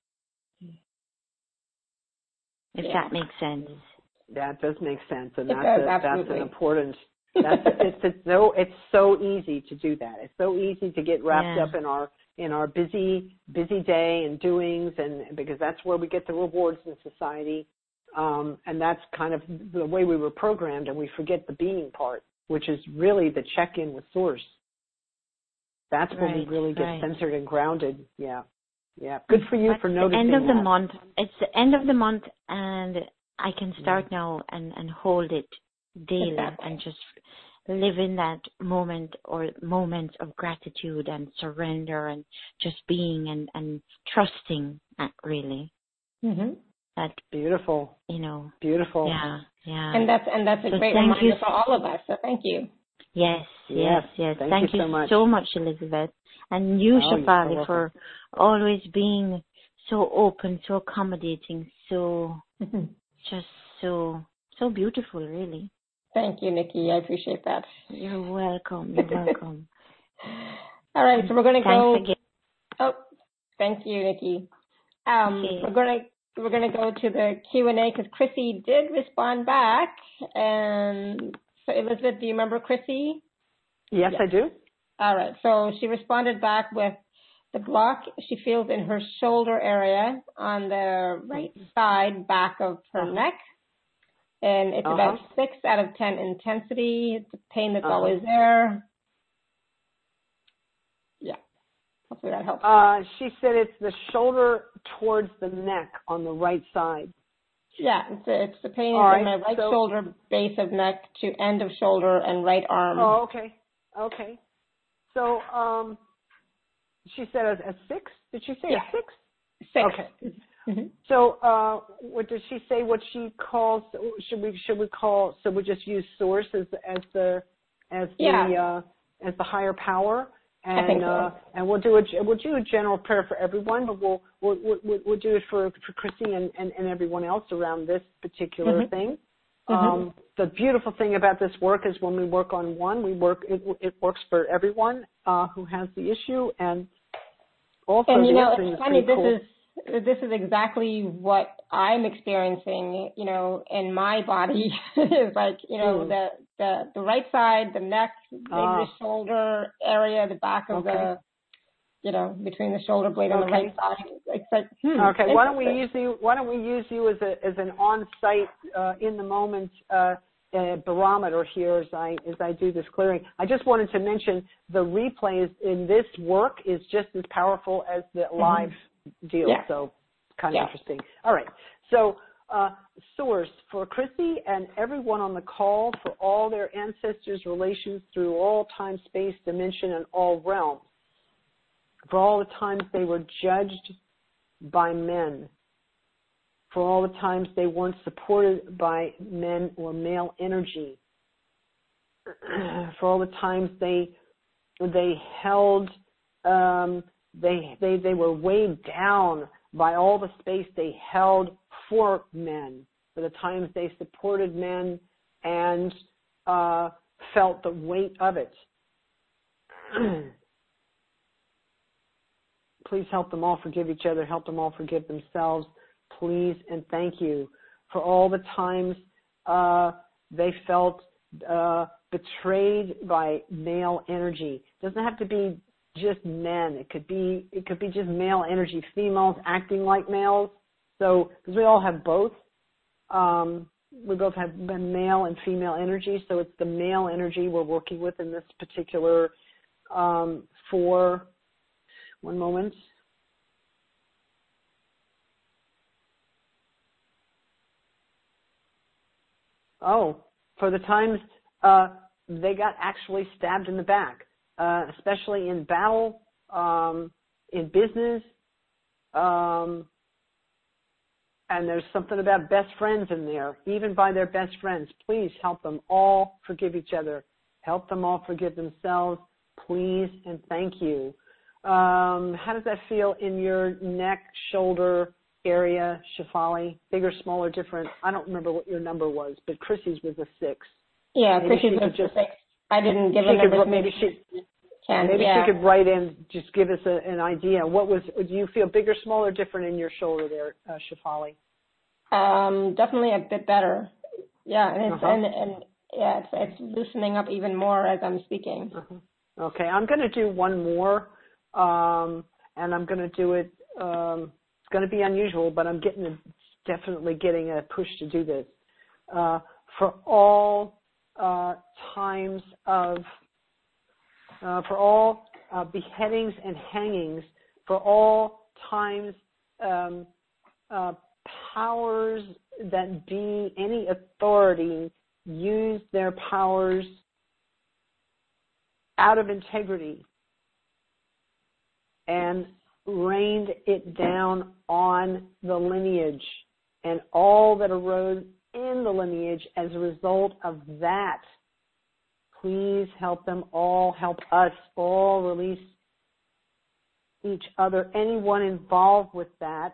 If yeah. that makes sense. That does make sense, and it that's does, a, absolutely. that's an important. That's it's, it's so it's so easy to do that. It's so easy to get wrapped yeah. up in our in our busy busy day and doings, and because that's where we get the rewards in society, um, and that's kind of the way we were programmed, and we forget the being part, which is really the check-in with Source. That's right, where we really get right. centered and grounded. Yeah, yeah. Good for you but for noticing the end of that. the month. It's the end of the month, and I can start mm. now and, and hold it daily exactly. and just live in that moment or moments of gratitude and surrender and just being and, and trusting that really. Mm-hmm. That beautiful. You know. Beautiful. Yeah, yeah. And that's and that's a so great thank reminder you. for all of us. So thank you. Yes, yes, yes. Thank, thank you you so much, so much Elizabeth. And you, oh, Shefali, so for always being so open, so accommodating, so just so so beautiful, really. Thank you, Nikki. I appreciate that. You're welcome. You're welcome. All right, so we're going to go. Again. Oh, thank you, Nikki. Um, okay. We're going to we're going to go to the Q and A because Chrissy did respond back. And so, Elizabeth, do you remember Chrissy? Yes, yes, I do. All right. So she responded back with the block she feels in her shoulder area on the right side back of her uh-huh. neck. And it's uh-huh. about six out of ten intensity. It's a pain that's uh-huh. always there. Yeah. Hopefully that helps. Uh, she said it's the shoulder towards the neck on the right side. Yeah, it's a, it's the pain All in right, my right so, shoulder, base of neck to end of shoulder and right arm. Oh, okay. Okay. So um, she said a, a six? Did she say yeah. a six? Six. Okay. Mm-hmm. So uh, what does she say? What she calls? Should we should we call? So we just use Source as as the as yeah. the uh, as the higher power, and I think so. uh, and we'll do a we'll do a general prayer for everyone, but we'll we'll we'll, we'll do it for for Chrissy and, and, and everyone else around this particular mm-hmm. thing. Mm-hmm. Um, the beautiful thing about this work is when we work on one, we work it, it works for everyone uh, who has the issue, and also and you the know other thing it's funny. This cool. is this is exactly what I'm experiencing. You know, in my body is like you know mm. the the the right side, the neck, ah. the shoulder area, the back of okay. the. You know, between the shoulder blade okay. and the right side. It's like, hmm, okay. Why don't we use you? Why don't we use you as a as an on-site, uh, in the moment uh, uh, barometer here as I as I do this clearing? I just wanted to mention the replays in this work is just as powerful as the live mm-hmm. deal. Yeah. So kind of yeah. interesting. All right. So uh, Source for Chrissy and everyone on the call for all their ancestors' relations through all time, space, dimension, and all realms. For all the times they were judged by men, for all the times they weren't supported by men or male energy, for all the times they they held um, they they they were weighed down by all the space they held for men, for the times they supported men and uh, felt the weight of it. Please help them all forgive each other. Help them all forgive themselves. Please and thank you for all the times uh, they felt uh, betrayed by male energy. It doesn't have to be just men. It could be it could be just male energy. Females acting like males. So, because we all have both. Um, we both have male and female energy, so it's the male energy we're working with in this particular um, for, one moment. Oh, for the times uh, they got actually stabbed in the back, uh, especially in battle, um, in business, um, and there's something about best friends in there, even by their best friends. Please help them all forgive each other. Help them all forgive themselves, please, and thank you. Um, how does that feel in your neck, shoulder area, Shefali? Bigger, smaller, different? I don't remember what your number was, but Chrissy's was a six. Yeah, maybe Chrissy's was just, a six. I didn't give she a number. Could, maybe she, can, maybe yeah. she could write in, just give us a, an idea. What was? Do you feel bigger, smaller, different in your shoulder there, uh, Shefali? Um, definitely a bit better. Yeah, and it's uh-huh. and, and yeah, it's it's loosening up even more as I'm speaking. Uh-huh. Okay, I'm going to do one more, um, and I'm going to do it. Um, it's going to be unusual, but I'm getting a, definitely getting a push to do this uh, for all uh, times of uh, for all uh, beheadings and hangings, for all times. Um, uh, powers that be, any authority use their powers out of integrity and rained it down on the lineage and all that arose in the lineage as a result of that. Please help them all, help us all release each other, anyone involved with that,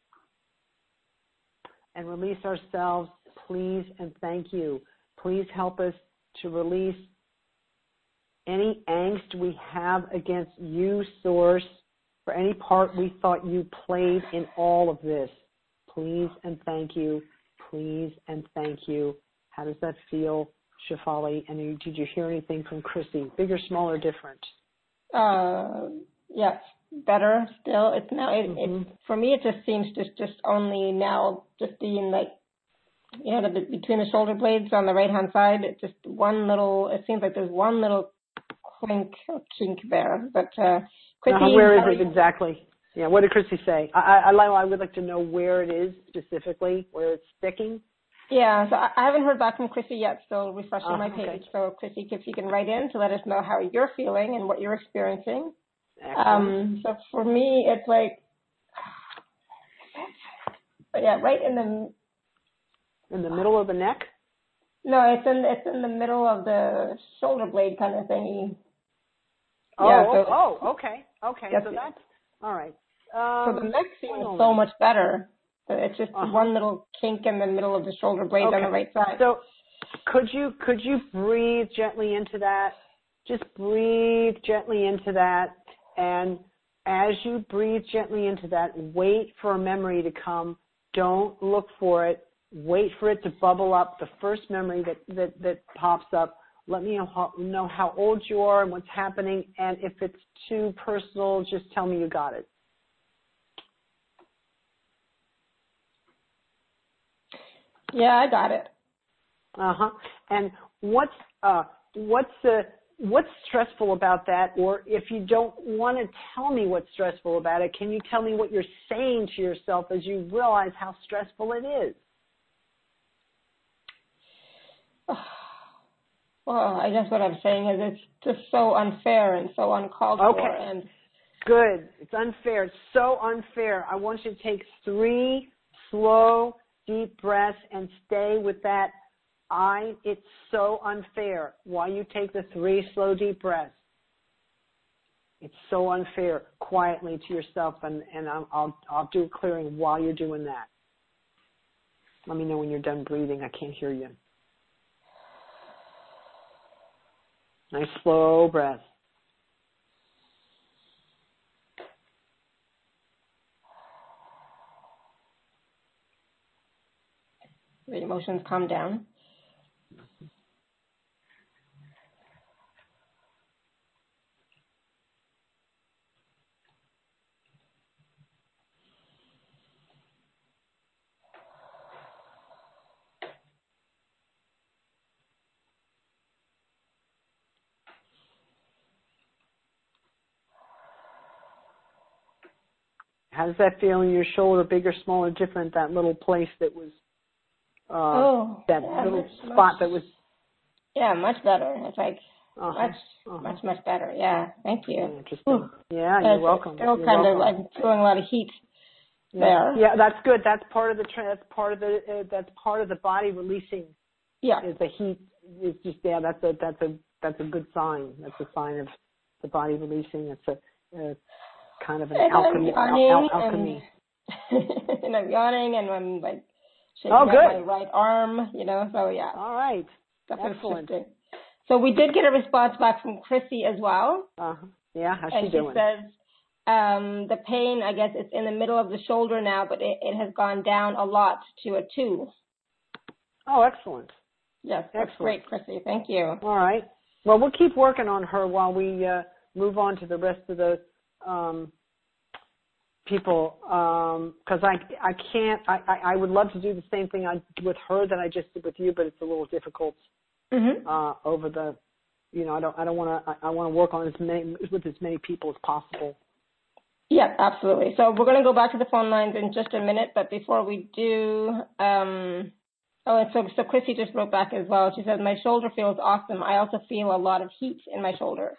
and release ourselves, please, and thank you. Please help us to release any angst we have against you, Source, for any part we thought you played in all of this. Please and thank you. Please and thank you. How does that feel, Shefali? And you, did you hear anything from Chrissy? Bigger, smaller, different? Uh, yes. Better still. It's now it, mm-hmm. it for me. It just seems just just only now just being like, you know, the, between the shoulder blades on the right hand side. It's just one little. It seems like there's one little clink or kink there. But uh, Chrissy, uh, where is it exactly? Yeah. What did Chrissy say? I, I I would like to know where it is specifically, where it's sticking. Yeah. So I, I haven't heard back from Chrissy yet. Still refreshing uh, my page. Okay. So Chrissy, if you can write in to let us know how you're feeling and what you're experiencing. Excellent. Um, so for me, it's like, yeah, right in the in the middle of the neck. No, it's in it's in the middle of the shoulder blade kind of thingy. Oh, yeah, so, oh, okay, okay. Yes, so that's all right. Um, so the neck seems oh, so much better. It's just uh-huh. one little kink in the middle of the shoulder blade okay. on the right side. So could you could you breathe gently into that? Just breathe gently into that. And as you breathe gently into that, wait for a memory to come. Don't look for it. Wait for it to bubble up. The first memory that, that, that pops up, let me know how, know how old you are and what's happening. And if it's too personal, just tell me you got it. Yeah, I got it. Uh-huh. And what's, uh, what's the... What's stressful about that? Or if you don't want to tell me what's stressful about it, can you tell me what you're saying to yourself as you realize how stressful it is? Well, I guess what I'm saying is it's just so unfair and so uncalled okay. for. And Good. It's unfair. It's so unfair. I want you to take three slow, deep breaths and stay with that. I, it's so unfair. While you take the three slow, deep breaths, it's so unfair. Quietly to yourself, and, and I'll, I'll, I'll do a clearing while you're doing that. Let me know when you're done breathing. I can't hear you. Nice slow breath. the emotions calm down. How does that feel in your shoulder? Bigger, smaller, different? That little place that was, uh, oh, that yeah, little much, spot much, that was. Yeah, much better. It's like Uh-huh, much, uh-huh. much, much better. Yeah, thank you. Interesting. Whew. Yeah, And you're it's welcome. Still you're kind welcome. of, I'm feeling a lot of heat yeah. there. Yeah, that's good. That's part of the. Tra- that's part of the. Uh, that's part of the body releasing. Yeah. Is the heat? It's just yeah. That's a. That's a. That's a good sign. That's a sign of the body releasing. It's a, a kind of an and alchemy. I'm Al- yawning al- alchemy. and, and I'm yawning and I'm like shaking Oh, up good. my right arm, you know. So yeah. All right. Stuff is Excellent. shifting. So we did get a response back from Chrissy as well. Uh-huh. Yeah, how's and she she doing? says um, the pain, I guess, it's in the middle of the shoulder now, but it, it has gone down a lot to a two. Oh, excellent. Yes, that's Excellent. great, Chrissy. Thank you. All right. Well, we'll keep working on her while we uh, move on to the rest of the um, people, because um, I I can't. I, I I would love to do the same thing I with her that I just did with you, but it's a little difficult Mm-hmm. uh, over the. You know, I don't. I don't want to. I, I want to work on as many with as many people as possible. Yeah, absolutely. So we're going to go back to the phone lines in just a minute, but before we do, um, oh, and so so Chrissy just wrote back as well. She said, "My shoulder feels awesome. I also feel a lot of heat in my shoulder."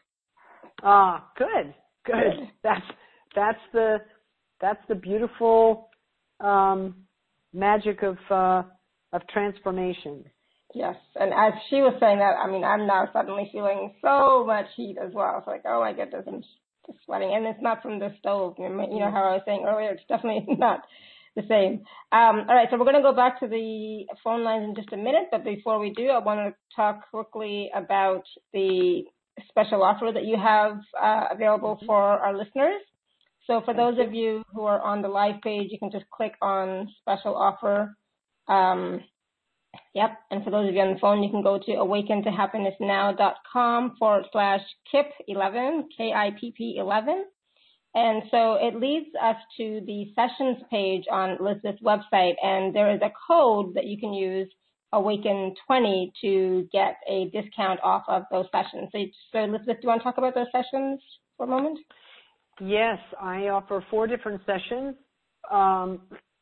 Ah, good, good. Good. That's that's the that's the beautiful um, magic of uh, of transformation. Yes, and as she was saying that, I mean, I'm now suddenly feeling so much heat as well. It's like, oh my goodness, I'm just sweating, and it's not from the stove. You know how I was saying earlier, it's definitely not the same. Um, all right, so we're going to go back to the phone lines in just a minute, but before we do, I want to talk quickly about the special offer that you have uh, available for our listeners. So for those of you who are on the live page, you can just click on special offer. Um, Yep. And for those of you on the phone, you can go to awaken to happiness now dot com forward slash K I P eleven, K I P P eleven. And so it leads us to the sessions page on Elizabeth's website. And there is a code that you can use, awaken twenty, to get a discount off of those sessions. So, so Elizabeth, do you want to talk about those sessions for a moment? Yes, I offer four different sessions. Um,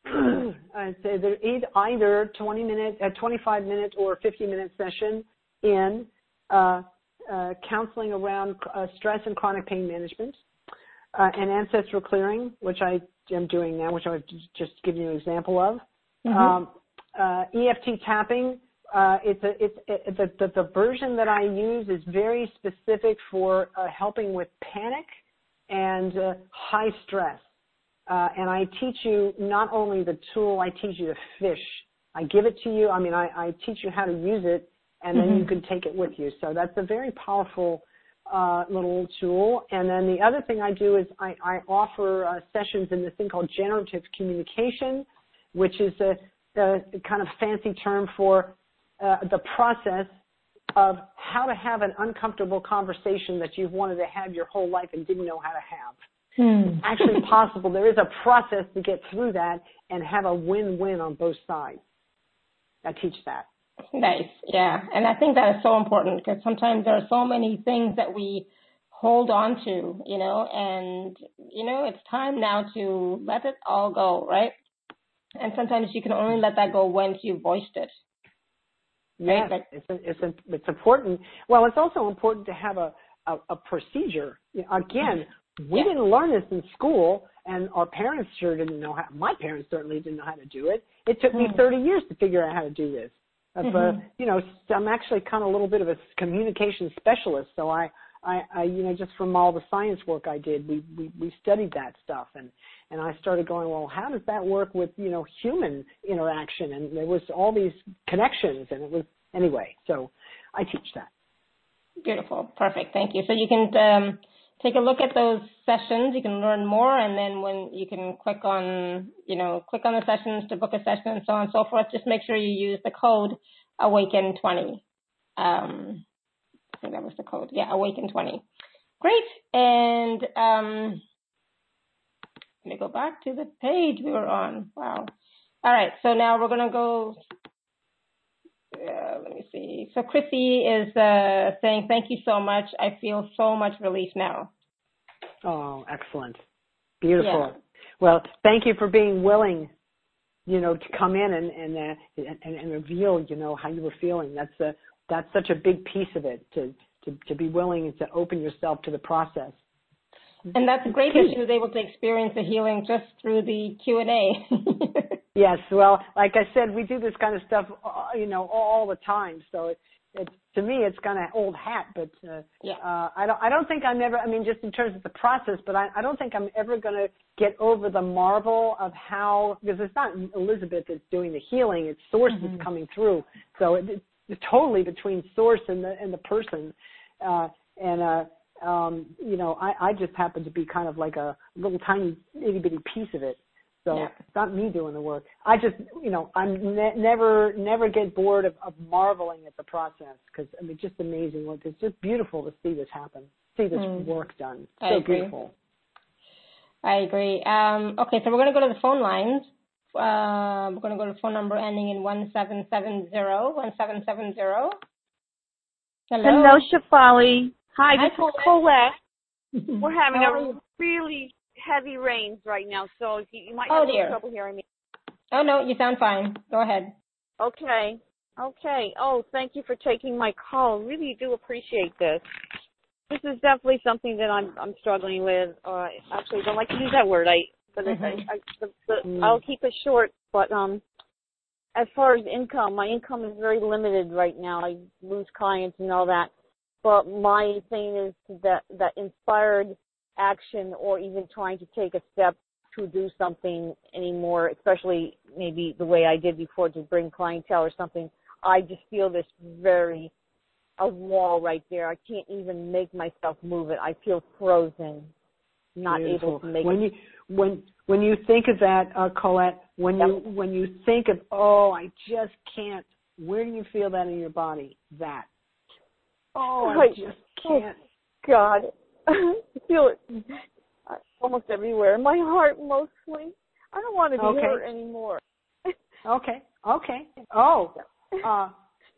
I'd say they're either twenty minute, a twenty-five minute or fifty minute session in uh, uh, counseling around uh, stress and chronic pain management, uh, and ancestral clearing, which I am doing now, which I've just given you an example of. Mm-hmm. Um, uh, E F T tapping. Uh, it's a, it's it, the, the the version that I use is very specific for uh, helping with panic and uh, high stress. Uh, and I teach you not only the tool, I teach you to fish. I give it to you. I mean, I, I teach you how to use it, and then mm-hmm. you can take it with you. So that's a very powerful uh, little tool. And then the other thing I do is I, I offer uh, sessions in this thing called generative communication, which is a, a kind of fancy term for uh, the process of how to have an uncomfortable conversation that you've wanted to have your whole life and didn't know how to have. Hmm. It's actually possible. There is a process to get through that and have a win-win on both sides. I teach that. Nice, yeah. And I think that is so important because sometimes there are so many things that we hold on to, you know, and, you know, it's time now to let it all go, right? And sometimes you can only let that go once you've voiced it. Yes, right? Like, it's, a, it's, a, it's important. Well, it's also important to have a, a, a procedure. Again, we yeah. didn't learn this in school, and our parents sure didn't know how. My parents certainly didn't know how to do it. It took me thirty years to figure out how to do this. Mm-hmm. Uh, you know, I'm actually kind of a little bit of a communication specialist, so I, I, I, you know, just from all the science work I did, we, we, we studied that stuff, and, and I started going, well, how does that work with, you know, human interaction? And there was all these connections, and it was, anyway, so I teach that. Beautiful. Perfect. Thank you. So you can um, take a look at those sessions. You can learn more, and then when you can click on, you know, click on the sessions to book a session and so on and so forth. Just make sure you use the code awaken twenty. Um, I think that was the code. Yeah, awaken twenty. Great. And um, let me go back to the page we were on. Wow. All right. So now we're going to go. Uh, let me see. So Chrissy is uh, saying, thank you so much. I feel so much relief now. Oh, excellent. Beautiful. Well, thank you for being willing, you know, to come in and and uh, and, and reveal, you know, how you were feeling. That's a that's such a big piece of it, to to to be willing to open yourself to the process. And that's great that she was able to experience the healing just through the Q and A. Yes, well, like I said, we do this kind of stuff, uh, you know, all the time. So it, it to me, it's kind of old hat. But uh, yeah. uh, I don't, I don't think I'm ever. I mean, just in terms of the process, but I, I don't think I'm ever going to get over the marvel of how, because it's not Elizabeth that's doing the healing; it's Source mm-hmm. that's coming through. So it, it's totally between Source and the and the person, uh, and. Uh, Um, you know, I, I just happen to be kind of like a little tiny itty bitty piece of it. So yeah. it's not me doing the work. I just, you know, I'm ne- never, never get bored of, of marveling at the process, because I mean, just amazing. It's just beautiful to see this happen, see this mm. work done. So I agree. beautiful. I agree. Um, okay, so we're going to go to the phone lines. Uh, we're going to go to the phone number ending in one seven seven zero, one seven seven zero. Hello. Hello, Shefali. Hi, Hi, this is Colette. We're having How a really heavy rains right now, so you, you might oh, have dear. trouble hearing me. Oh, no, you sound fine. Go ahead. Okay. Okay. Oh, thank you for taking my call. Really do appreciate this. This is definitely something that I'm I'm struggling with. Uh, actually, I don't like to use that word. I but mm-hmm. I, I, the, the, mm. I'll keep it short. But um, as far as income, my income is very limited right now. I lose clients and all that. But my thing is that, that inspired action, or even trying to take a step to do something anymore, especially maybe the way I did before to bring clientele or something, I just feel this very, a wall right there. I can't even make myself move it. I feel frozen, not Beautiful. able to make when it. You, when, when you think of that, uh, Colette, when you, when you think of, oh, I just can't, where do you feel that in your body? That. Oh, I just can't. Oh, God. I feel it almost everywhere. My heart mostly. I don't want to be okay. hurt anymore. okay. Okay. Oh. Uh,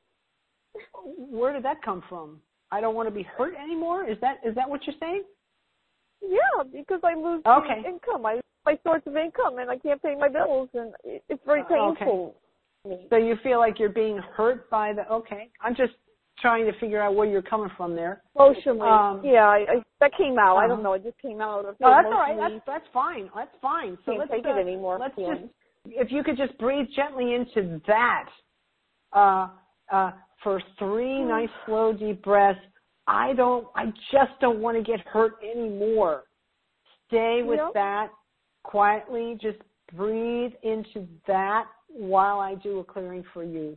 where did that come from? I don't want to be hurt anymore? Is that is that what you're saying? Yeah, because I lose okay. income. I my source of income, and I can't pay my bills, and it's very painful. Okay. So you feel like you're being hurt by the, okay. I'm just trying to figure out where you're coming from there. Emotionally, um, yeah, I, I, that came out. Uh-huh. I don't know. It just came out. No, that's all right. That's that's fine. That's fine. So Can't let's take uh, it anymore. Let's feeling. just, if you could just breathe gently into that, uh, uh, for three nice, slow, deep breaths. I don't. I just don't want to get hurt anymore. Stay with yep. that quietly. Just breathe into that while I do a clearing for you.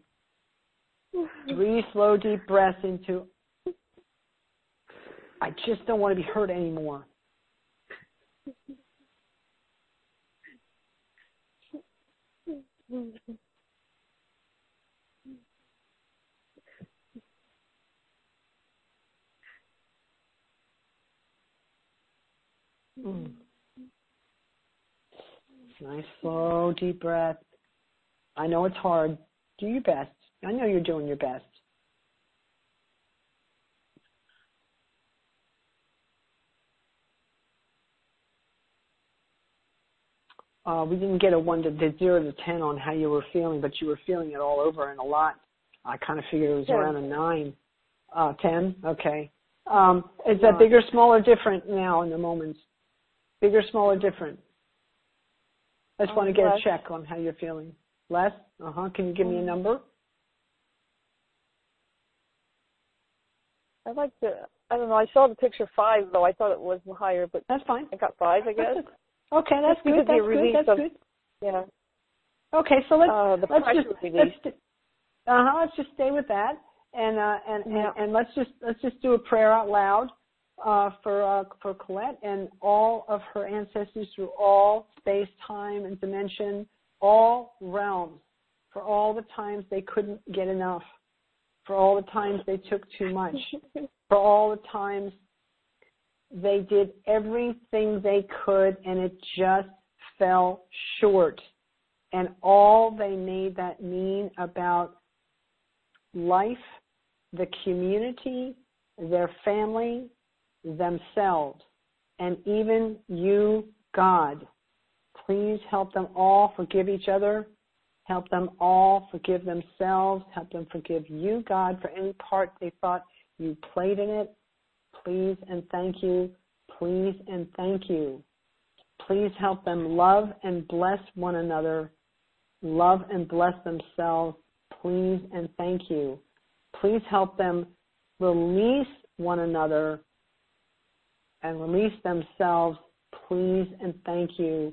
Three slow, deep breaths into, I just don't want to be hurt anymore. Mm. Nice, slow, deep breath. I know it's hard. Do your best. I know you're doing your best. Uh, we didn't get a one to the zero to ten on how you were feeling, but you were feeling it all over and a lot. I kind of figured it was ten. Around a nine. Uh, ten? Okay. Um, is that bigger, smaller, different now in the moments? Bigger, smaller, different? I just um, want to get less. a check on how you're feeling. Less? Uh-huh. Can you give me a number? I'd like to, I don't know, I saw the picture five, though. I thought it was higher, but that's fine. I got five, I guess. That's okay, that's good. That's good. That's of, good. Yeah. Okay, so let's uh, the let's pressure just release. let's, uh-huh, let's just stay with that, and uh, and, yeah. and and let's just let's just do a prayer out loud uh, for uh, for Colette and all of her ancestors through all space, time, and dimension, all realms, for all the times they couldn't get enough, for all the times they took too much, for all the times they did everything they could and it just fell short. And all they made that mean about life, the community, their family, themselves, and even you, God, Please help them all forgive each other. Help them all forgive themselves. Help them forgive you, God, for any part they thought you played in it. Please and thank you. Please and thank you. Please help them love and bless one another. Love and bless themselves. Please and thank you. Please help them release one another and release themselves. Please and thank you.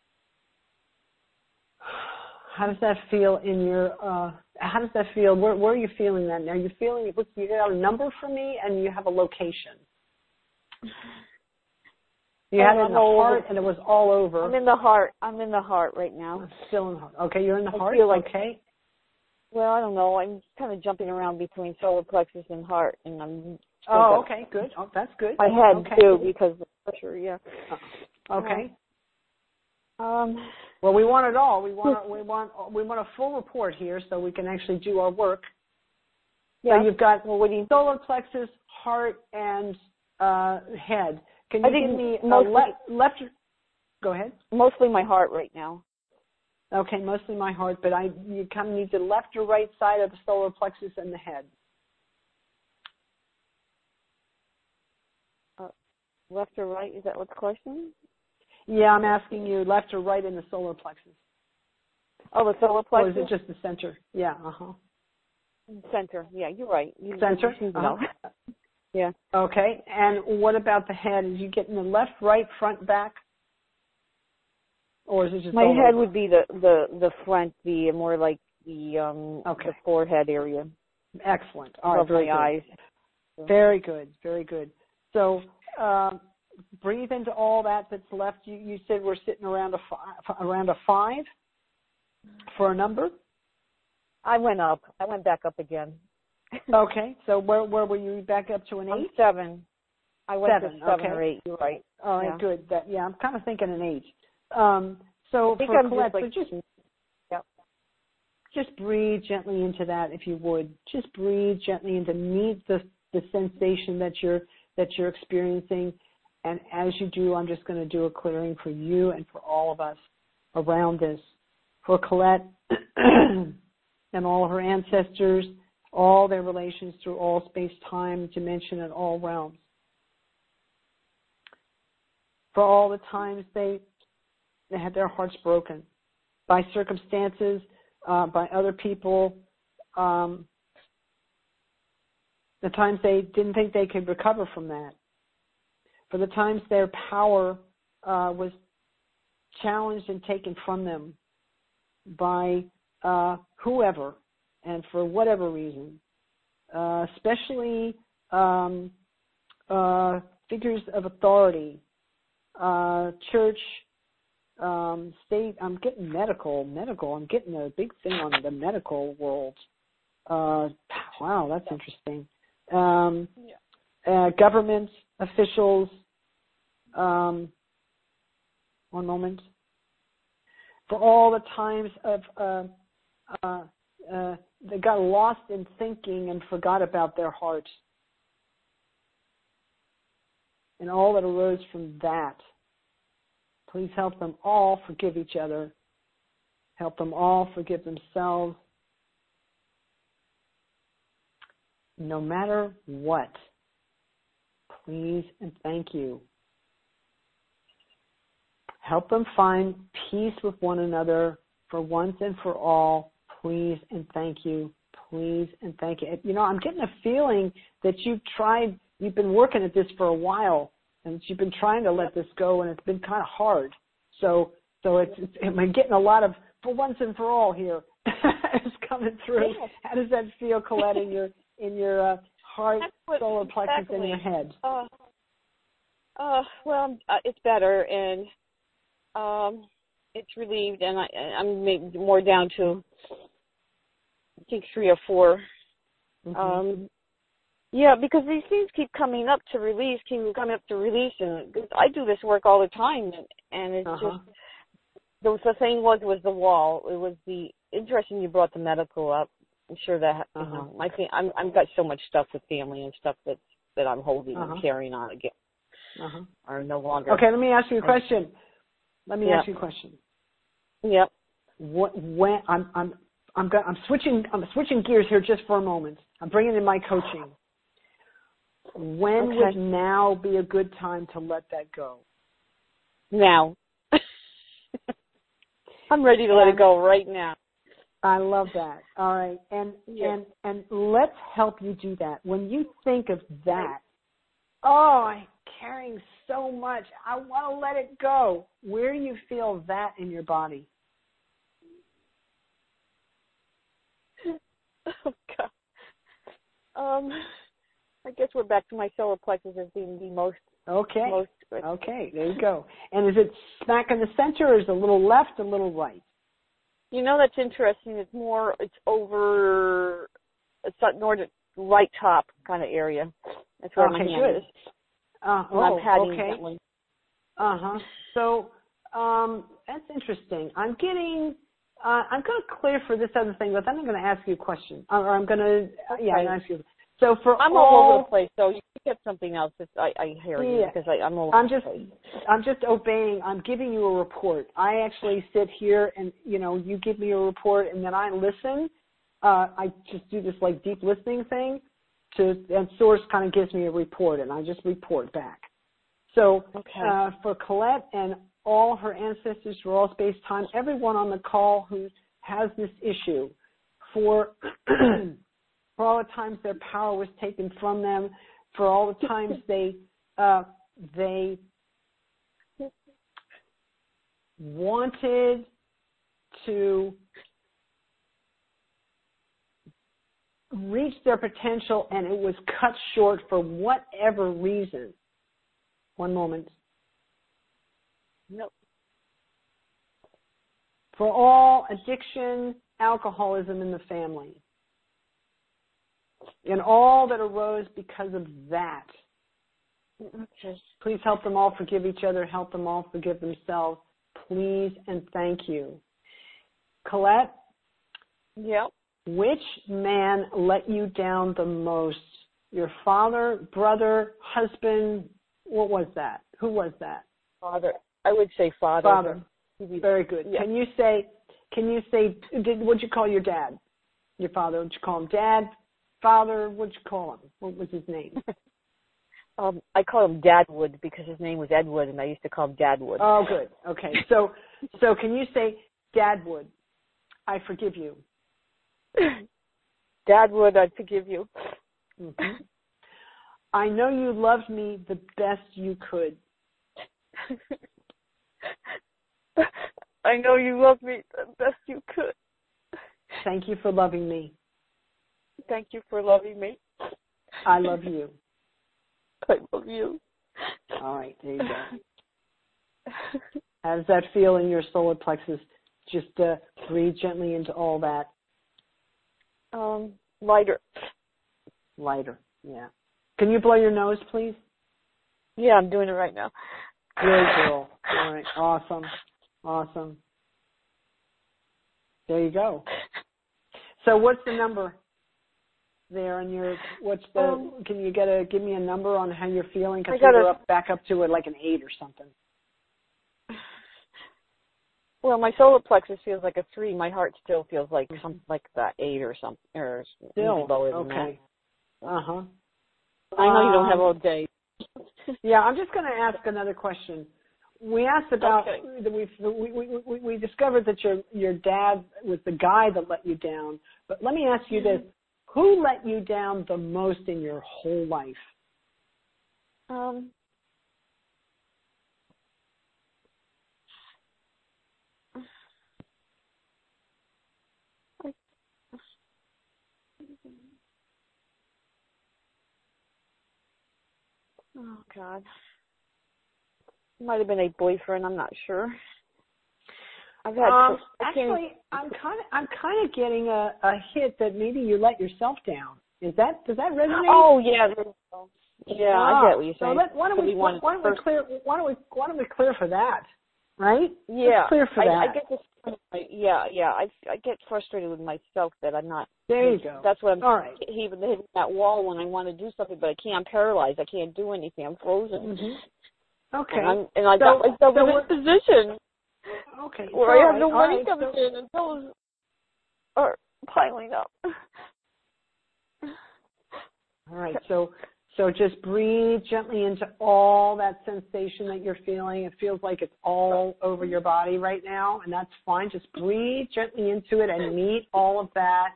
How does that feel in your, uh, how does that feel? Where, where are you feeling that now? You're feeling, you got a number for me and you have a location. You had it in the heart and it was all over. I'm in the heart. I'm in the heart right now. I'm still in the heart. Okay, you're in the I heart? Feel like, okay. Well, I don't know. I'm kind of jumping around between solar plexus and heart, and I'm. Oh, okay, good. Oh, that's good. My head okay. too, because of the pressure. Yeah. Okay. Um. Well, we want it all. We want we want we want a full report here, so we can actually do our work. Yeah. So you've got well, what do you, solar plexus, heart, and uh, head. Can you I think give me mostly, a left, left? Go ahead. Mostly my heart right now. Okay, mostly my heart, but I you kind of need the left or right side of the solar plexus and the head. Uh, left or right? Is that what the question? Yeah, I'm asking you left or right in the solar plexus. Oh, the solar plexus? Or is it just the center? Yeah, uh-huh. Center. Yeah, you're right. You, Center? You uh-huh. know. Yeah. Okay, and what about the head? Is you getting the left, right, front, back? Or is it just my head over? would be the, the, the front, the more like the um okay. the forehead area. Excellent. All right, very my good. eyes. Very good, very good. So um, breathe into all that that's left. You, you said we're sitting around a five, around a five for a number. I went up. I went back up again. Okay, so where where were you back up to an eight? I'm seven. I went seven, to seven okay. or eight. You're right. All right, yeah. good. That yeah, I'm kind of thinking an eight. Um, so I think for I'm Colette, just like, so just yep. just breathe gently into that, if you would. Just breathe gently into meet the the sensation that you're that you're experiencing, and as you do, I'm just going to do a clearing for you and for all of us around this, for Colette and all of her ancestors, all their relations through all space, time, dimension, and all realms. For all the times they, they had their hearts broken by circumstances, uh, by other people, um, the times they didn't think they could recover from that, for the times their power uh, was challenged and taken from them by uh, whoever and for whatever reason, uh, especially um, uh, figures of authority, uh, church, um, state. I'm getting medical, medical. I'm getting a big thing on the medical world. Uh, wow, that's interesting. Um, uh, government officials. Um, one moment. For all the times of uh, uh, uh, they got lost in thinking and forgot about their heart, and all that arose from that. Please help them all forgive each other. Help them all forgive themselves. No matter what, please and thank you. Help them find peace with one another for once and for all. Please and thank you. Please and thank you. You know, I'm getting a feeling that you've tried, you've been working at this for a while, and that you've been trying to let this go, and it's been kind of hard. So, so it's, it's I'm getting a lot of for once and for all here. It's coming through. Yeah. How does that feel, Colette, in your in your uh, heart, what, solar plexus, exactly. in your head? Uh, uh, well, uh, it's better, and um, it's relieved, and I, I'm maybe more down to, I think, three or four. Mm-hmm. Um, yeah, because these things keep coming up to release, keep coming up to release, and I do this work all the time, and, and it's uh-huh. just, the, the thing was, was the wall. It was the, interesting you brought the medical up. I'm sure that, you uh-huh. know, my fam- I'm, I've got so much stuff with family and stuff that, that I'm holding uh-huh. and carrying on again, uh-huh. are no longer. Okay, let me ask you a question. Let me yeah. ask you a question. Yep. What, when I'm I'm I'm go- I'm switching I'm switching gears here just for a moment. I'm bringing in my coaching. When Okay. would now be a good time to let that go? Now. I'm ready to let it go right now. I love that. All right. And Yes. and and let's help you do that. When you think of that, oh, I'm carrying so much. I want to let it go. Where do you feel that in your body? Oh, God. Um, I guess we're back to my solar plexus as being the most. Okay. Most. Okay. There you go. And is it smack in the center, or is it a little left, a little right? You know, that's interesting. It's more. It's over. It's up north, right top kind of area. That's where Okay, my hand good. is. Uh, And oh, I'm patting okay. gently. Uh huh. So um, that's interesting. I'm getting. Uh, I'm going to clear for this other thing, but then I'm going to ask you a question, or I'm going to. Okay. Yeah, I'm going to ask you. So for I'm all, all over the place, so you can get something else. If I, I hear you Yeah. because I, I'm all over I'm just. the place. I'm just obeying. I'm giving you a report. I actually sit here, and you know, you give me a report, and then I listen. Uh, I just do this like deep listening thing, to and Source kind of gives me a report, and I just report back. So Okay. uh, for Colette and all her ancestors for all space time, everyone on the call who has this issue, for for all the times their power was taken from them, for all the times they uh, they wanted to reach their potential and it was cut short for whatever reason. One moment. Nope. For all addiction, alcoholism in the family, and all that arose because of that. Okay. Please help them all forgive each other, help them all forgive themselves. Please and thank you. Colette? Yep. Which man let you down the most? Your father, brother, husband? What was that? Who was that? Father. I would say father. Father. Very good. Yeah. Can you say, can you say, did, what'd you call your dad? Your father, would you call him dad? Father, what'd you call him? What was his name? um, I call him Dadwood because his name was Edward, and I used to call him Dadwood. Oh, good. Okay. So, so can you say, Dadwood, I forgive you? Dadwood, I forgive you. Mm-hmm. I know you loved me the best you could. I know you love me the best you could. Thank you for loving me. Thank you for loving me. I love you. I love you. All right, there you go. How does that feel in your solar plexus? Just uh, breathe gently into all that. Um, lighter. Lighter, yeah. Can you blow your nose, please? Yeah, I'm doing it right now. Good girl. All right, awesome, awesome. There you go. So what's the number there on your, what's the, um, can you get a, give me a number on how you're feeling? Because we're up, back up to it like an eight or something. Well, my solar plexus feels like a three. My heart still feels like something like that eight or something, or still lower than okay. that. Uh-huh. I know um, you don't have all day. Yeah, I'm just going to ask another question. We asked about, okay. we, we, we, we discovered that your, your dad was the guy that let you down. But let me ask you this. Who let you down the most in your whole life? Um, oh, God. It might have been a boyfriend. I'm not sure. I've had um, actually, I'm kind of I'm kind of getting a, a hit that maybe you let yourself down. Is that does that resonate? Oh yeah, yeah, ah, I get what you're saying. So let, why don't we why, why don't we clear why don't we why don't we clear for that, right? Yeah, Let's clear for I, that. I get this. Yeah, yeah, I I get frustrated with myself that I'm not. There you go. That's what I'm. All right. Even hitting that wall when I want to do something, but I can't. I'm paralyzed. I can't do anything. I'm frozen. Mm-hmm. Okay. And, I'm, and I so, got myself so in this position. Okay. Where so, I have no money right, coming so, in and bills are piling up. All right. So, so just breathe gently into all that sensation that you're feeling. It feels like it's all over your body right now, and that's fine. Just breathe gently into it and meet all of that.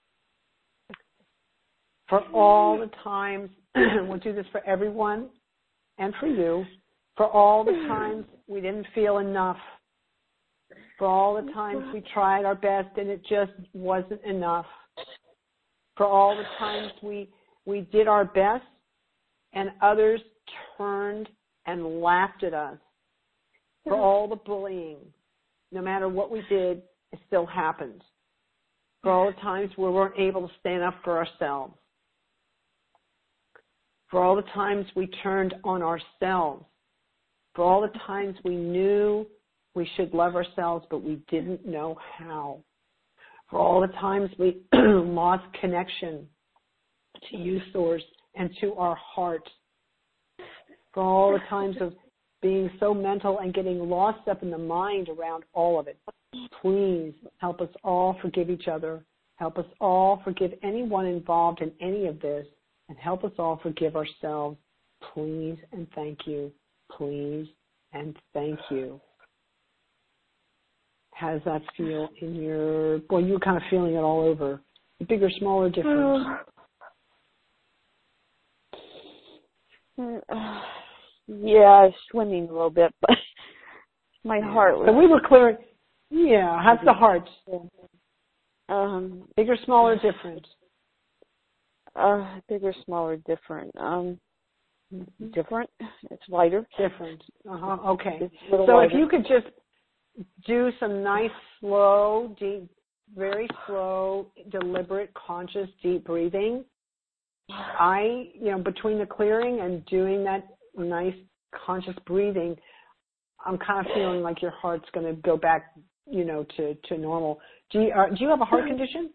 For all the times, we'll do this for everyone and for you, for all the times we didn't feel enough, for all the times we tried our best and it just wasn't enough, for all the times we we did our best and others turned and laughed at us, for all the bullying, no matter what we did, it still happened, for all the times we weren't able to stand up for ourselves, for all the times we turned on ourselves, for all the times we knew we should love ourselves but we didn't know how, for all the times we lost connection to you, Source, and to our heart, for all the times of being so mental and getting lost up in the mind around all of it. Please help us all forgive each other. Help us all forgive anyone involved in any of this, and help us all forgive ourselves. Please and thank you. Please and thank you. How does that feel in your, boy, you're kind of feeling it all over. The bigger, smaller difference. Uh, yeah, swimming a little bit, but my yeah. heart was... So we were clearing, yeah, how's the heart? Um, bigger, smaller, different? Uh, bigger, smaller, different. Um, different. It's lighter. Different. Uh-huh. Okay. So lighter. If you could just do some nice, slow, deep, very slow, deliberate, conscious, deep breathing. I, you know, between the clearing and doing that nice, conscious breathing, I'm kind of feeling like your heart's going to go back, you know, to, to normal. Do you, uh, do you have a heart condition?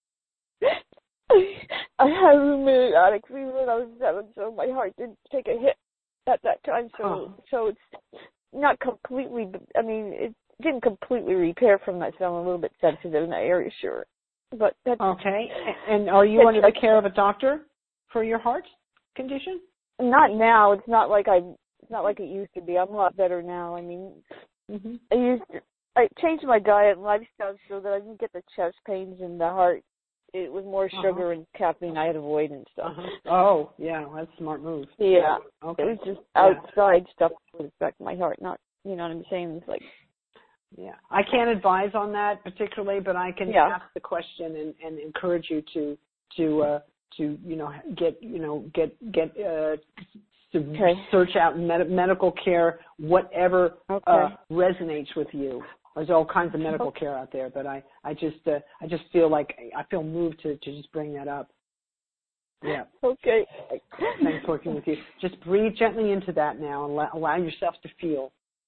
I had rheumatic fever when I was seven, so my heart did take a hit at that time. So, oh. so it's not completely. I mean, it didn't completely repair from that. So I'm a little bit sensitive in that area, sure. But that's okay. And are you under the care of a doctor for your heart condition? Not now. It's not like I. It's not like it used to be. I'm a lot better now. I mean, mm-hmm. I used. To, I changed my diet and lifestyle so that I didn't get the chest pains and the heart. It was more sugar uh-huh. and caffeine I'd avoid and stuff. Uh-huh. Oh, yeah, that's a smart move. Yeah. Okay. It was just outside yeah. stuff that would affect my heart, not, you know what I'm saying? It's like, yeah. I can't advise on that particularly, but I can yeah. ask the question and, and encourage you to, to, uh, to, you know, get, you know, get, get, uh, to okay. search out med- medical care, whatever okay. uh, resonates with you. There's all kinds of medical care out there, but I, I just, uh, I just feel like I feel moved to, to just bring that up. Yeah. Okay. Thanks working with you. Just breathe gently into that now and allow, allow yourself to feel.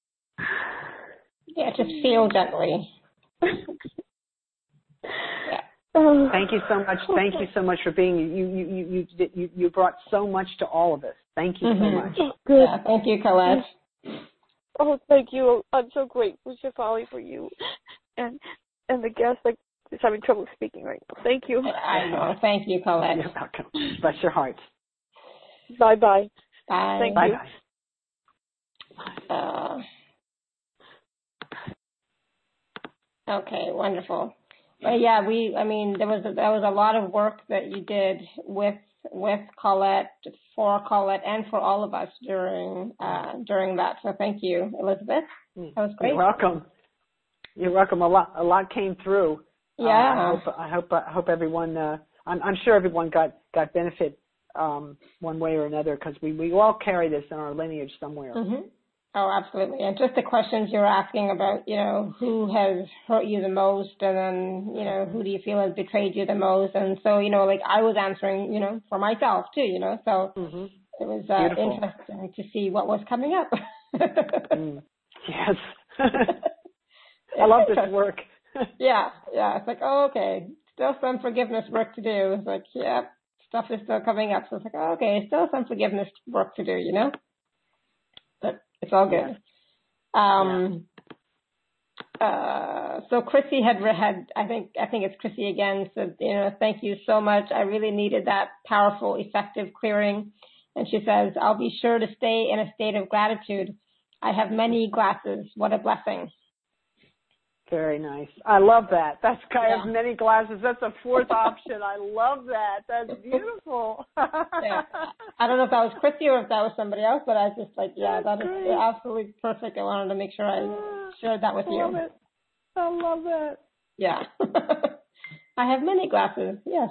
Yeah, just feel gently. Yeah. Thank you so much. Thank you so much for being you. You, you, you, you, you brought so much to all of us. Thank you mm-hmm. so much. Good. Yeah, thank you, Colette. Oh, thank you. I'm so grateful, Shefali, for you and and the guest. Like, just having trouble speaking right now. Thank you. I know. Thank you, Colette. You're welcome. Bless your heart. Bye-bye. Bye. Thank Bye. you. Uh, okay, wonderful. But yeah, we. I mean, there was a, there was a lot of work that you did with with Colette, for Colette, and for all of us during uh, during that. So thank you, Elizabeth. That was great. You're welcome. You're welcome. A lot, a lot came through. Yeah. Uh, I hope, I hope, I hope everyone. Uh, I'm, I'm sure everyone got got benefit um, one way or another because we we all carry this in our lineage somewhere. Mm-hmm. Oh, absolutely. And just the questions you were asking about, you know, who has hurt you the most, and then, you know, who do you feel has betrayed you the most? And so, you know, like I was answering, you know, for myself too, you know, so mm-hmm. it was uh, interesting to see what was coming up. mm. Yes. I love this work. yeah, yeah. It's like, oh, okay, still some forgiveness work to do. It's like, yeah, stuff is still coming up. So it's like, oh, okay, still some forgiveness work to do, you know? But it's all good. Yeah. Um, Uh, so Chrissy had had, I think, I think it's Chrissy again, said, you know, thank you so much. I really needed that powerful, effective clearing. And she says, I'll be sure to stay in a state of gratitude. I have many glasses. What a blessing. Very nice. I love that. That's I Yeah. have many glasses. That's a fourth option. I love that. That's beautiful. Yeah. I don't know if that was Chrissy or if that was somebody else, but I was just like, yeah, That's that is great. absolutely perfect. I wanted to make sure I shared that with I you. love it. I love that. Yeah. I have many glasses. Yes.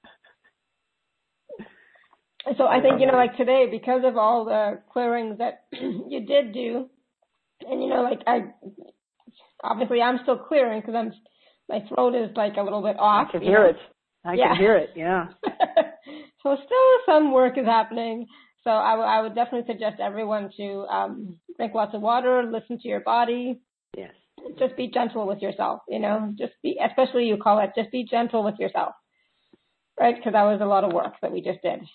So I think, you know, like today, because of all the clearings that you did do, and, you know, like I, obviously I'm still clearing because I'm, my throat is like a little bit off. I can hear know? it. I yeah. can hear it, yeah. So still some work is happening. So I, w- I would definitely suggest everyone to um, drink lots of water, listen to your body. Yes. Just be gentle with yourself, you know, just be, especially you call it, just be gentle with yourself, right? Because that was a lot of work that we just did.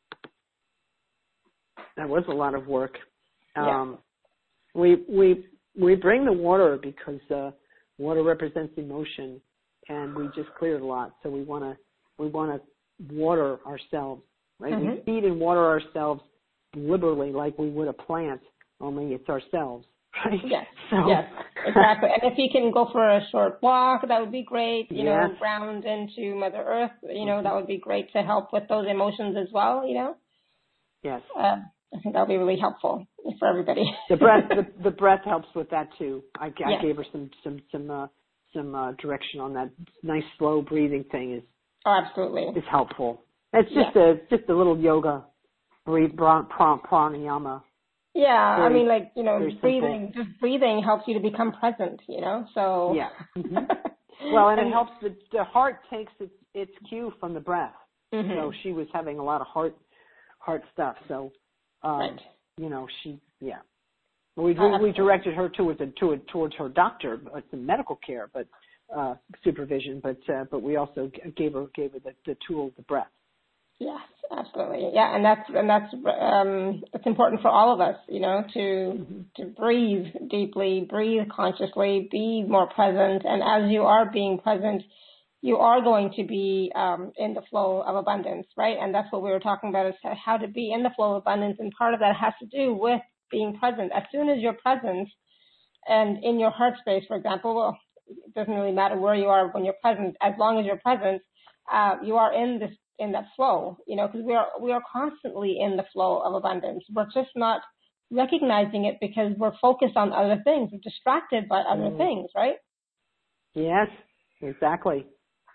That was a lot of work. Yeah. Um, we we we bring the water because uh, water represents emotion, and we just cleared a lot. So we want to we want to water ourselves, right? Mm-hmm. We feed and water ourselves liberally, like we would a plant, only it's ourselves, right? Yes. So. Yes. Exactly. And if you can go for a short walk, that would be great. You yes. know, ground into Mother Earth. You know, mm-hmm. that would be great to help with those emotions as well. You know. Yes. Uh, I think that'll be really helpful for everybody. the breath, the, the breath helps with that too. I, I yes. gave her some some some uh, some uh, direction on that. Nice slow breathing thing is oh, absolutely is helpful. It's just yes. a just a little yoga, breathe pran, pranayama. Yeah, very, I mean, like you know, breathing. Simple. Just breathing helps you to become present. You know, so yeah. Mm-hmm. Well, and, and it helps the the heart takes its its cue from the breath. Mm-hmm. So she was having a lot of heart heart stuff. So. Um, right. You know, she, yeah. We we, we directed her towards a, to, towards her doctor, uh, some medical care, but uh, supervision. But uh, but we also gave her gave her the, the tool, the breath. Yes, absolutely. Yeah, and that's and that's um, it's important for all of us, you know, to mm-hmm. to breathe deeply, breathe consciously, be more present, and as you are being present, you are going to be um, in the flow of abundance, right? And that's what we were talking about is how to be in the flow of abundance. And part of that has to do with being present. As soon as you're present and in your heart space, for example, well, it doesn't really matter where you are when you're present. As long as you're present, uh, you are in this in that flow, you know, because we are we are constantly in the flow of abundance. We're just not recognizing it because we're focused on other things. We're distracted by other mm. things, right? Yes, exactly.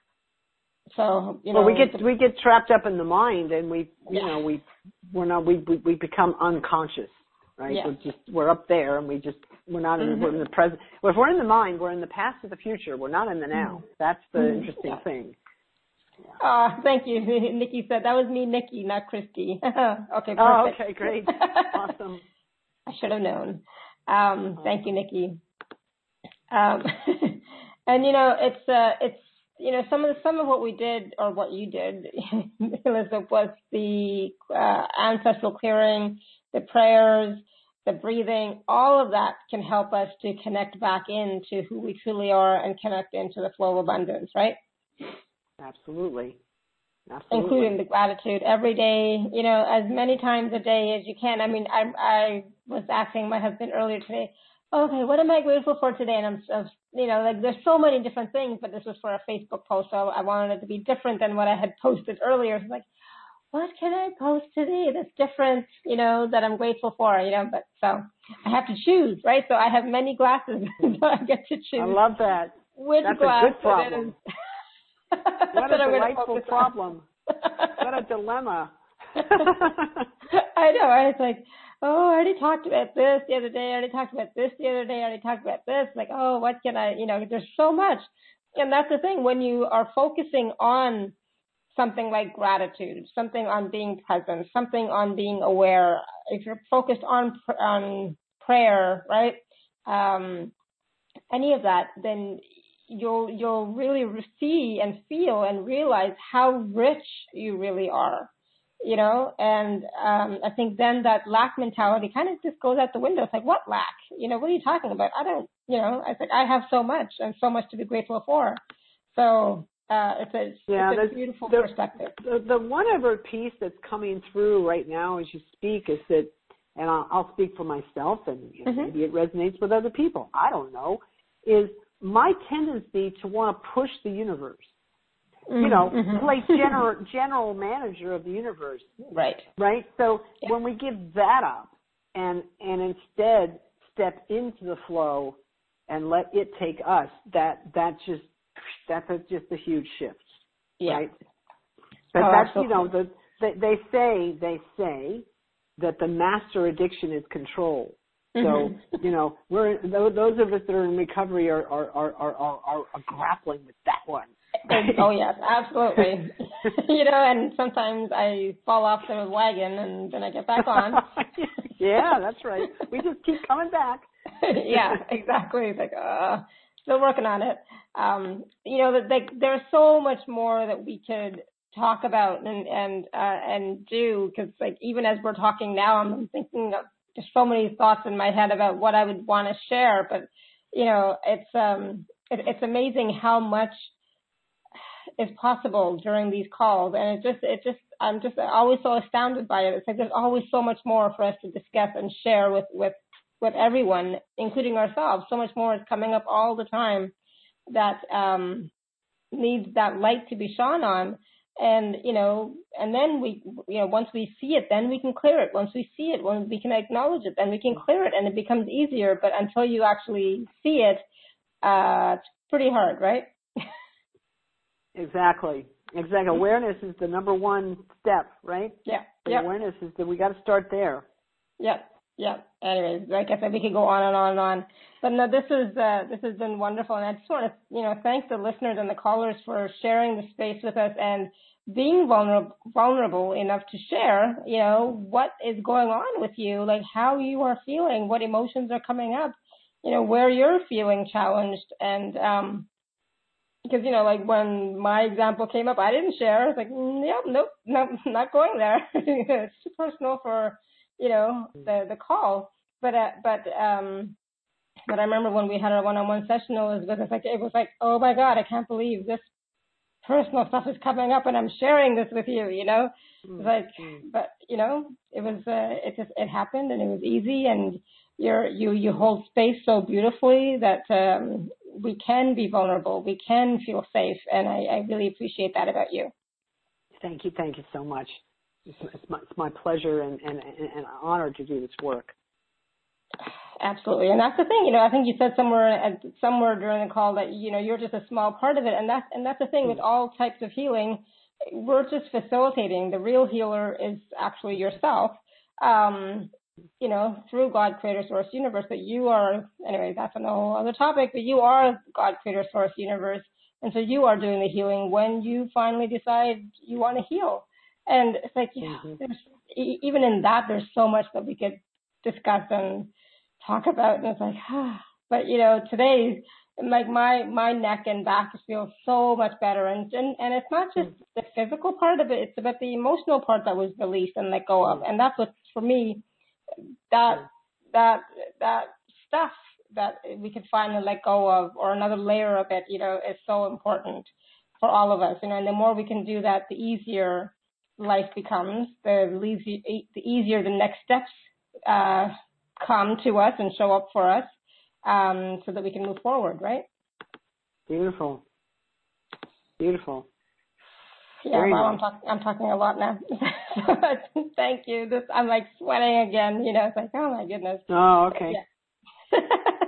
So, you know, well, we get we get trapped up in the mind, and we, you yeah. know, we we're not we, we we become unconscious, right? Yeah. We're just we're up there, and we just we're not in mm-hmm. we're in the present. Well, if we're in the mind, we're in the past or the future. We're not in the now. That's the mm-hmm. interesting yeah. thing. Yeah. Uh, thank you. Nikki said that was me, Nikki, not Christy. okay, perfect. Oh, okay, great, awesome. I should have known. Um, oh. Thank you, Nikki. Um, and you know, it's uh, it's. You know, some of the, some of what we did, or what you did, Elizabeth, was the uh, ancestral clearing, the prayers, the breathing. All of that can help us to connect back into who we truly are and connect into the flow of abundance, right? Absolutely. Absolutely. Including the gratitude every day, you know, as many times a day as you can. I mean, I, I was asking my husband earlier today, okay, what am I grateful for today? And I'm, I'm, you know, like there's so many different things, but this was for a Facebook post, so I wanted it to be different than what I had posted earlier. So like, what can I post today that's different, you know, that I'm grateful for, you know? But so I have to choose, right? So I have many glasses, so I get to choose. I love that. Which that's glass a good problem. What a delightful problem. What a dilemma. I know, right? It's like, oh, I already talked about this the other day. I already talked about this the other day. I already talked about this. Like, oh, what can I, you know, there's so much. And that's the thing. When you are focusing on something like gratitude, something on being present, something on being aware, if you're focused on, on prayer, right, um, any of that, then you'll, you'll really see and feel and realize how rich you really are. you know, and um, I think then that lack mentality kind of just goes out the window. It's like, what lack? You know, what are you talking about? I don't, you know, I think I have so much and so much to be grateful for. So uh, it's a, yeah, it's a beautiful the, perspective. The, the one other piece that's coming through right now as you speak is that, and I'll, I'll speak for myself, and you know, mm-hmm. maybe it resonates with other people, I don't know, is my tendency to want to push the universe. Mm-hmm. You know, mm-hmm. play general, general manager of the universe. Right. Right? So yeah. when we give that up and and instead step into the flow and let it take us, that that just that's a, just a huge shift. Yeah. Right? But oh, that's absolutely. you know, the, they, they say they say that the master addiction is control. So, mm-hmm. you know, we're those of us that are in recovery are are are are, are, are grappling with that one. Oh yes, absolutely. You know, and sometimes I fall off the wagon and then I get back on. Yeah, that's right. We just keep coming back. Yeah, exactly. It's like, uh, still working on it. Um, you know, that like, there's so much more that we could talk about and and uh, and do, because like even as we're talking now, I'm thinking of just so many thoughts in my head about what I would want to share. But you know, it's um, it, it's amazing how much is possible during these calls, and it just it just I'm just always so astounded by it. It's like there's always so much more for us to discuss and share with with with everyone, including ourselves. So much more is coming up all the time that um, needs that light to be shone on. And, you know, and then we, you know, once we see it, then we can clear it. Once we see it, when we can acknowledge it, then we can clear it, and it becomes easier. But until you actually see it, uh, it's pretty hard, right? Exactly. Exactly. Awareness is the number one step, right? Yeah. The yep. Awareness is that we got to start there. Yeah. Yeah. Anyways, like I said, we could go on and on and on. But no, this is uh, this has been wonderful, and I just want to, you know, thank the listeners and the callers for sharing the space with us and being vulnerable, vulnerable enough to share, you know, what is going on with you, like how you are feeling, what emotions are coming up, you know, where you're feeling challenged, and um, because you know, like when my example came up, I didn't share. I was like, mm, yep, nope, nope, not going there. It's too personal for, you know, the the call. But uh, but um, but I remember when we had our one-on-one session, it was, it was like it was like, oh my God, I can't believe this personal stuff is coming up, and I'm sharing this with you. You know, mm-hmm. like, but you know, it was uh, it just it happened, and it was easy, and you're you you hold space so beautifully that um, we can be vulnerable, we can feel safe, and I, I really appreciate that about you. Thank you, thank you so much. It's, it's, my, it's my pleasure and, and, and an honor to do this work. Absolutely, and that's the thing. You know, I think you said somewhere somewhere during the call that you know you're just a small part of it, and that's and that's the thing mm-hmm. with all types of healing. We're just facilitating. The real healer is actually yourself. Um, you know, through God, Creator, Source, Universe. But you are, anyway, that's a whole other topic. But you are God, Creator, Source, Universe, and so you are doing the healing when you finally decide you want to heal. And it's like, yeah, mm-hmm. there's, even in that, there's so much that we could discuss and talk about, and it's like, ah. But you know, today, like my my neck and back just feel so much better, and and and it's not just the physical part of it; it's about the emotional part that was released and let go of, and that's what for me, that that that stuff that we could finally let go of, or another layer of it, you know, is so important for all of us, you know. And the more we can do that, the easier life becomes. The easier the easier the next steps Uh, come to us and show up for us, um, so that we can move forward, right? Beautiful. Beautiful. Yeah, Very well, nice. I'm, talk- I'm talking a lot now. Thank you. This, I'm like sweating again, you know, it's like, oh my goodness. Oh, okay. Yeah.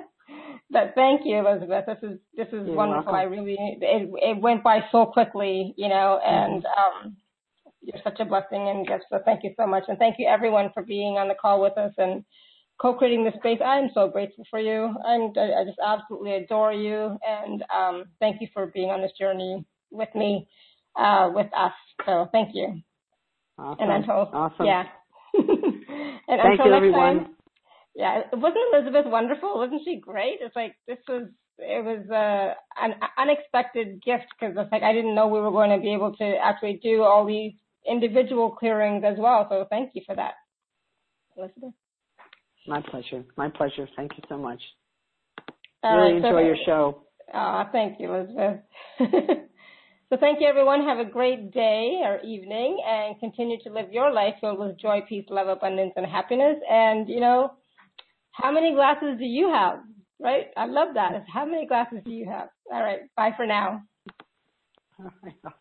But thank you, Elizabeth. This is, this is You're wonderful. welcome. I really, it, it went by so quickly, you know, and, mm-hmm. um, you're such a blessing and gift. So thank you so much. And thank you everyone for being on the call with us and co-creating this space. I'm so grateful for you. I'm, I just absolutely adore you. And um, thank you for being on this journey with me, uh, with us. So thank you. Awesome. And until, awesome. yeah. And thank until you, next everyone. time. Yeah. Wasn't Elizabeth wonderful? Wasn't she great? It's like, this was, it was uh, an unexpected gift, because it's like, I didn't know we were going to be able to actually do all these individual clearings as well. So thank you for that, Elizabeth. My pleasure. My pleasure. Thank you so much. All really right, enjoy so, your show. Uh, thank you, Elizabeth. So thank you, everyone. Have a great day or evening, and continue to live your life filled with joy, peace, love, abundance, and happiness. And, you know, how many glasses do you have, right? I love that. How many glasses do you have? All right. Bye for now. All right.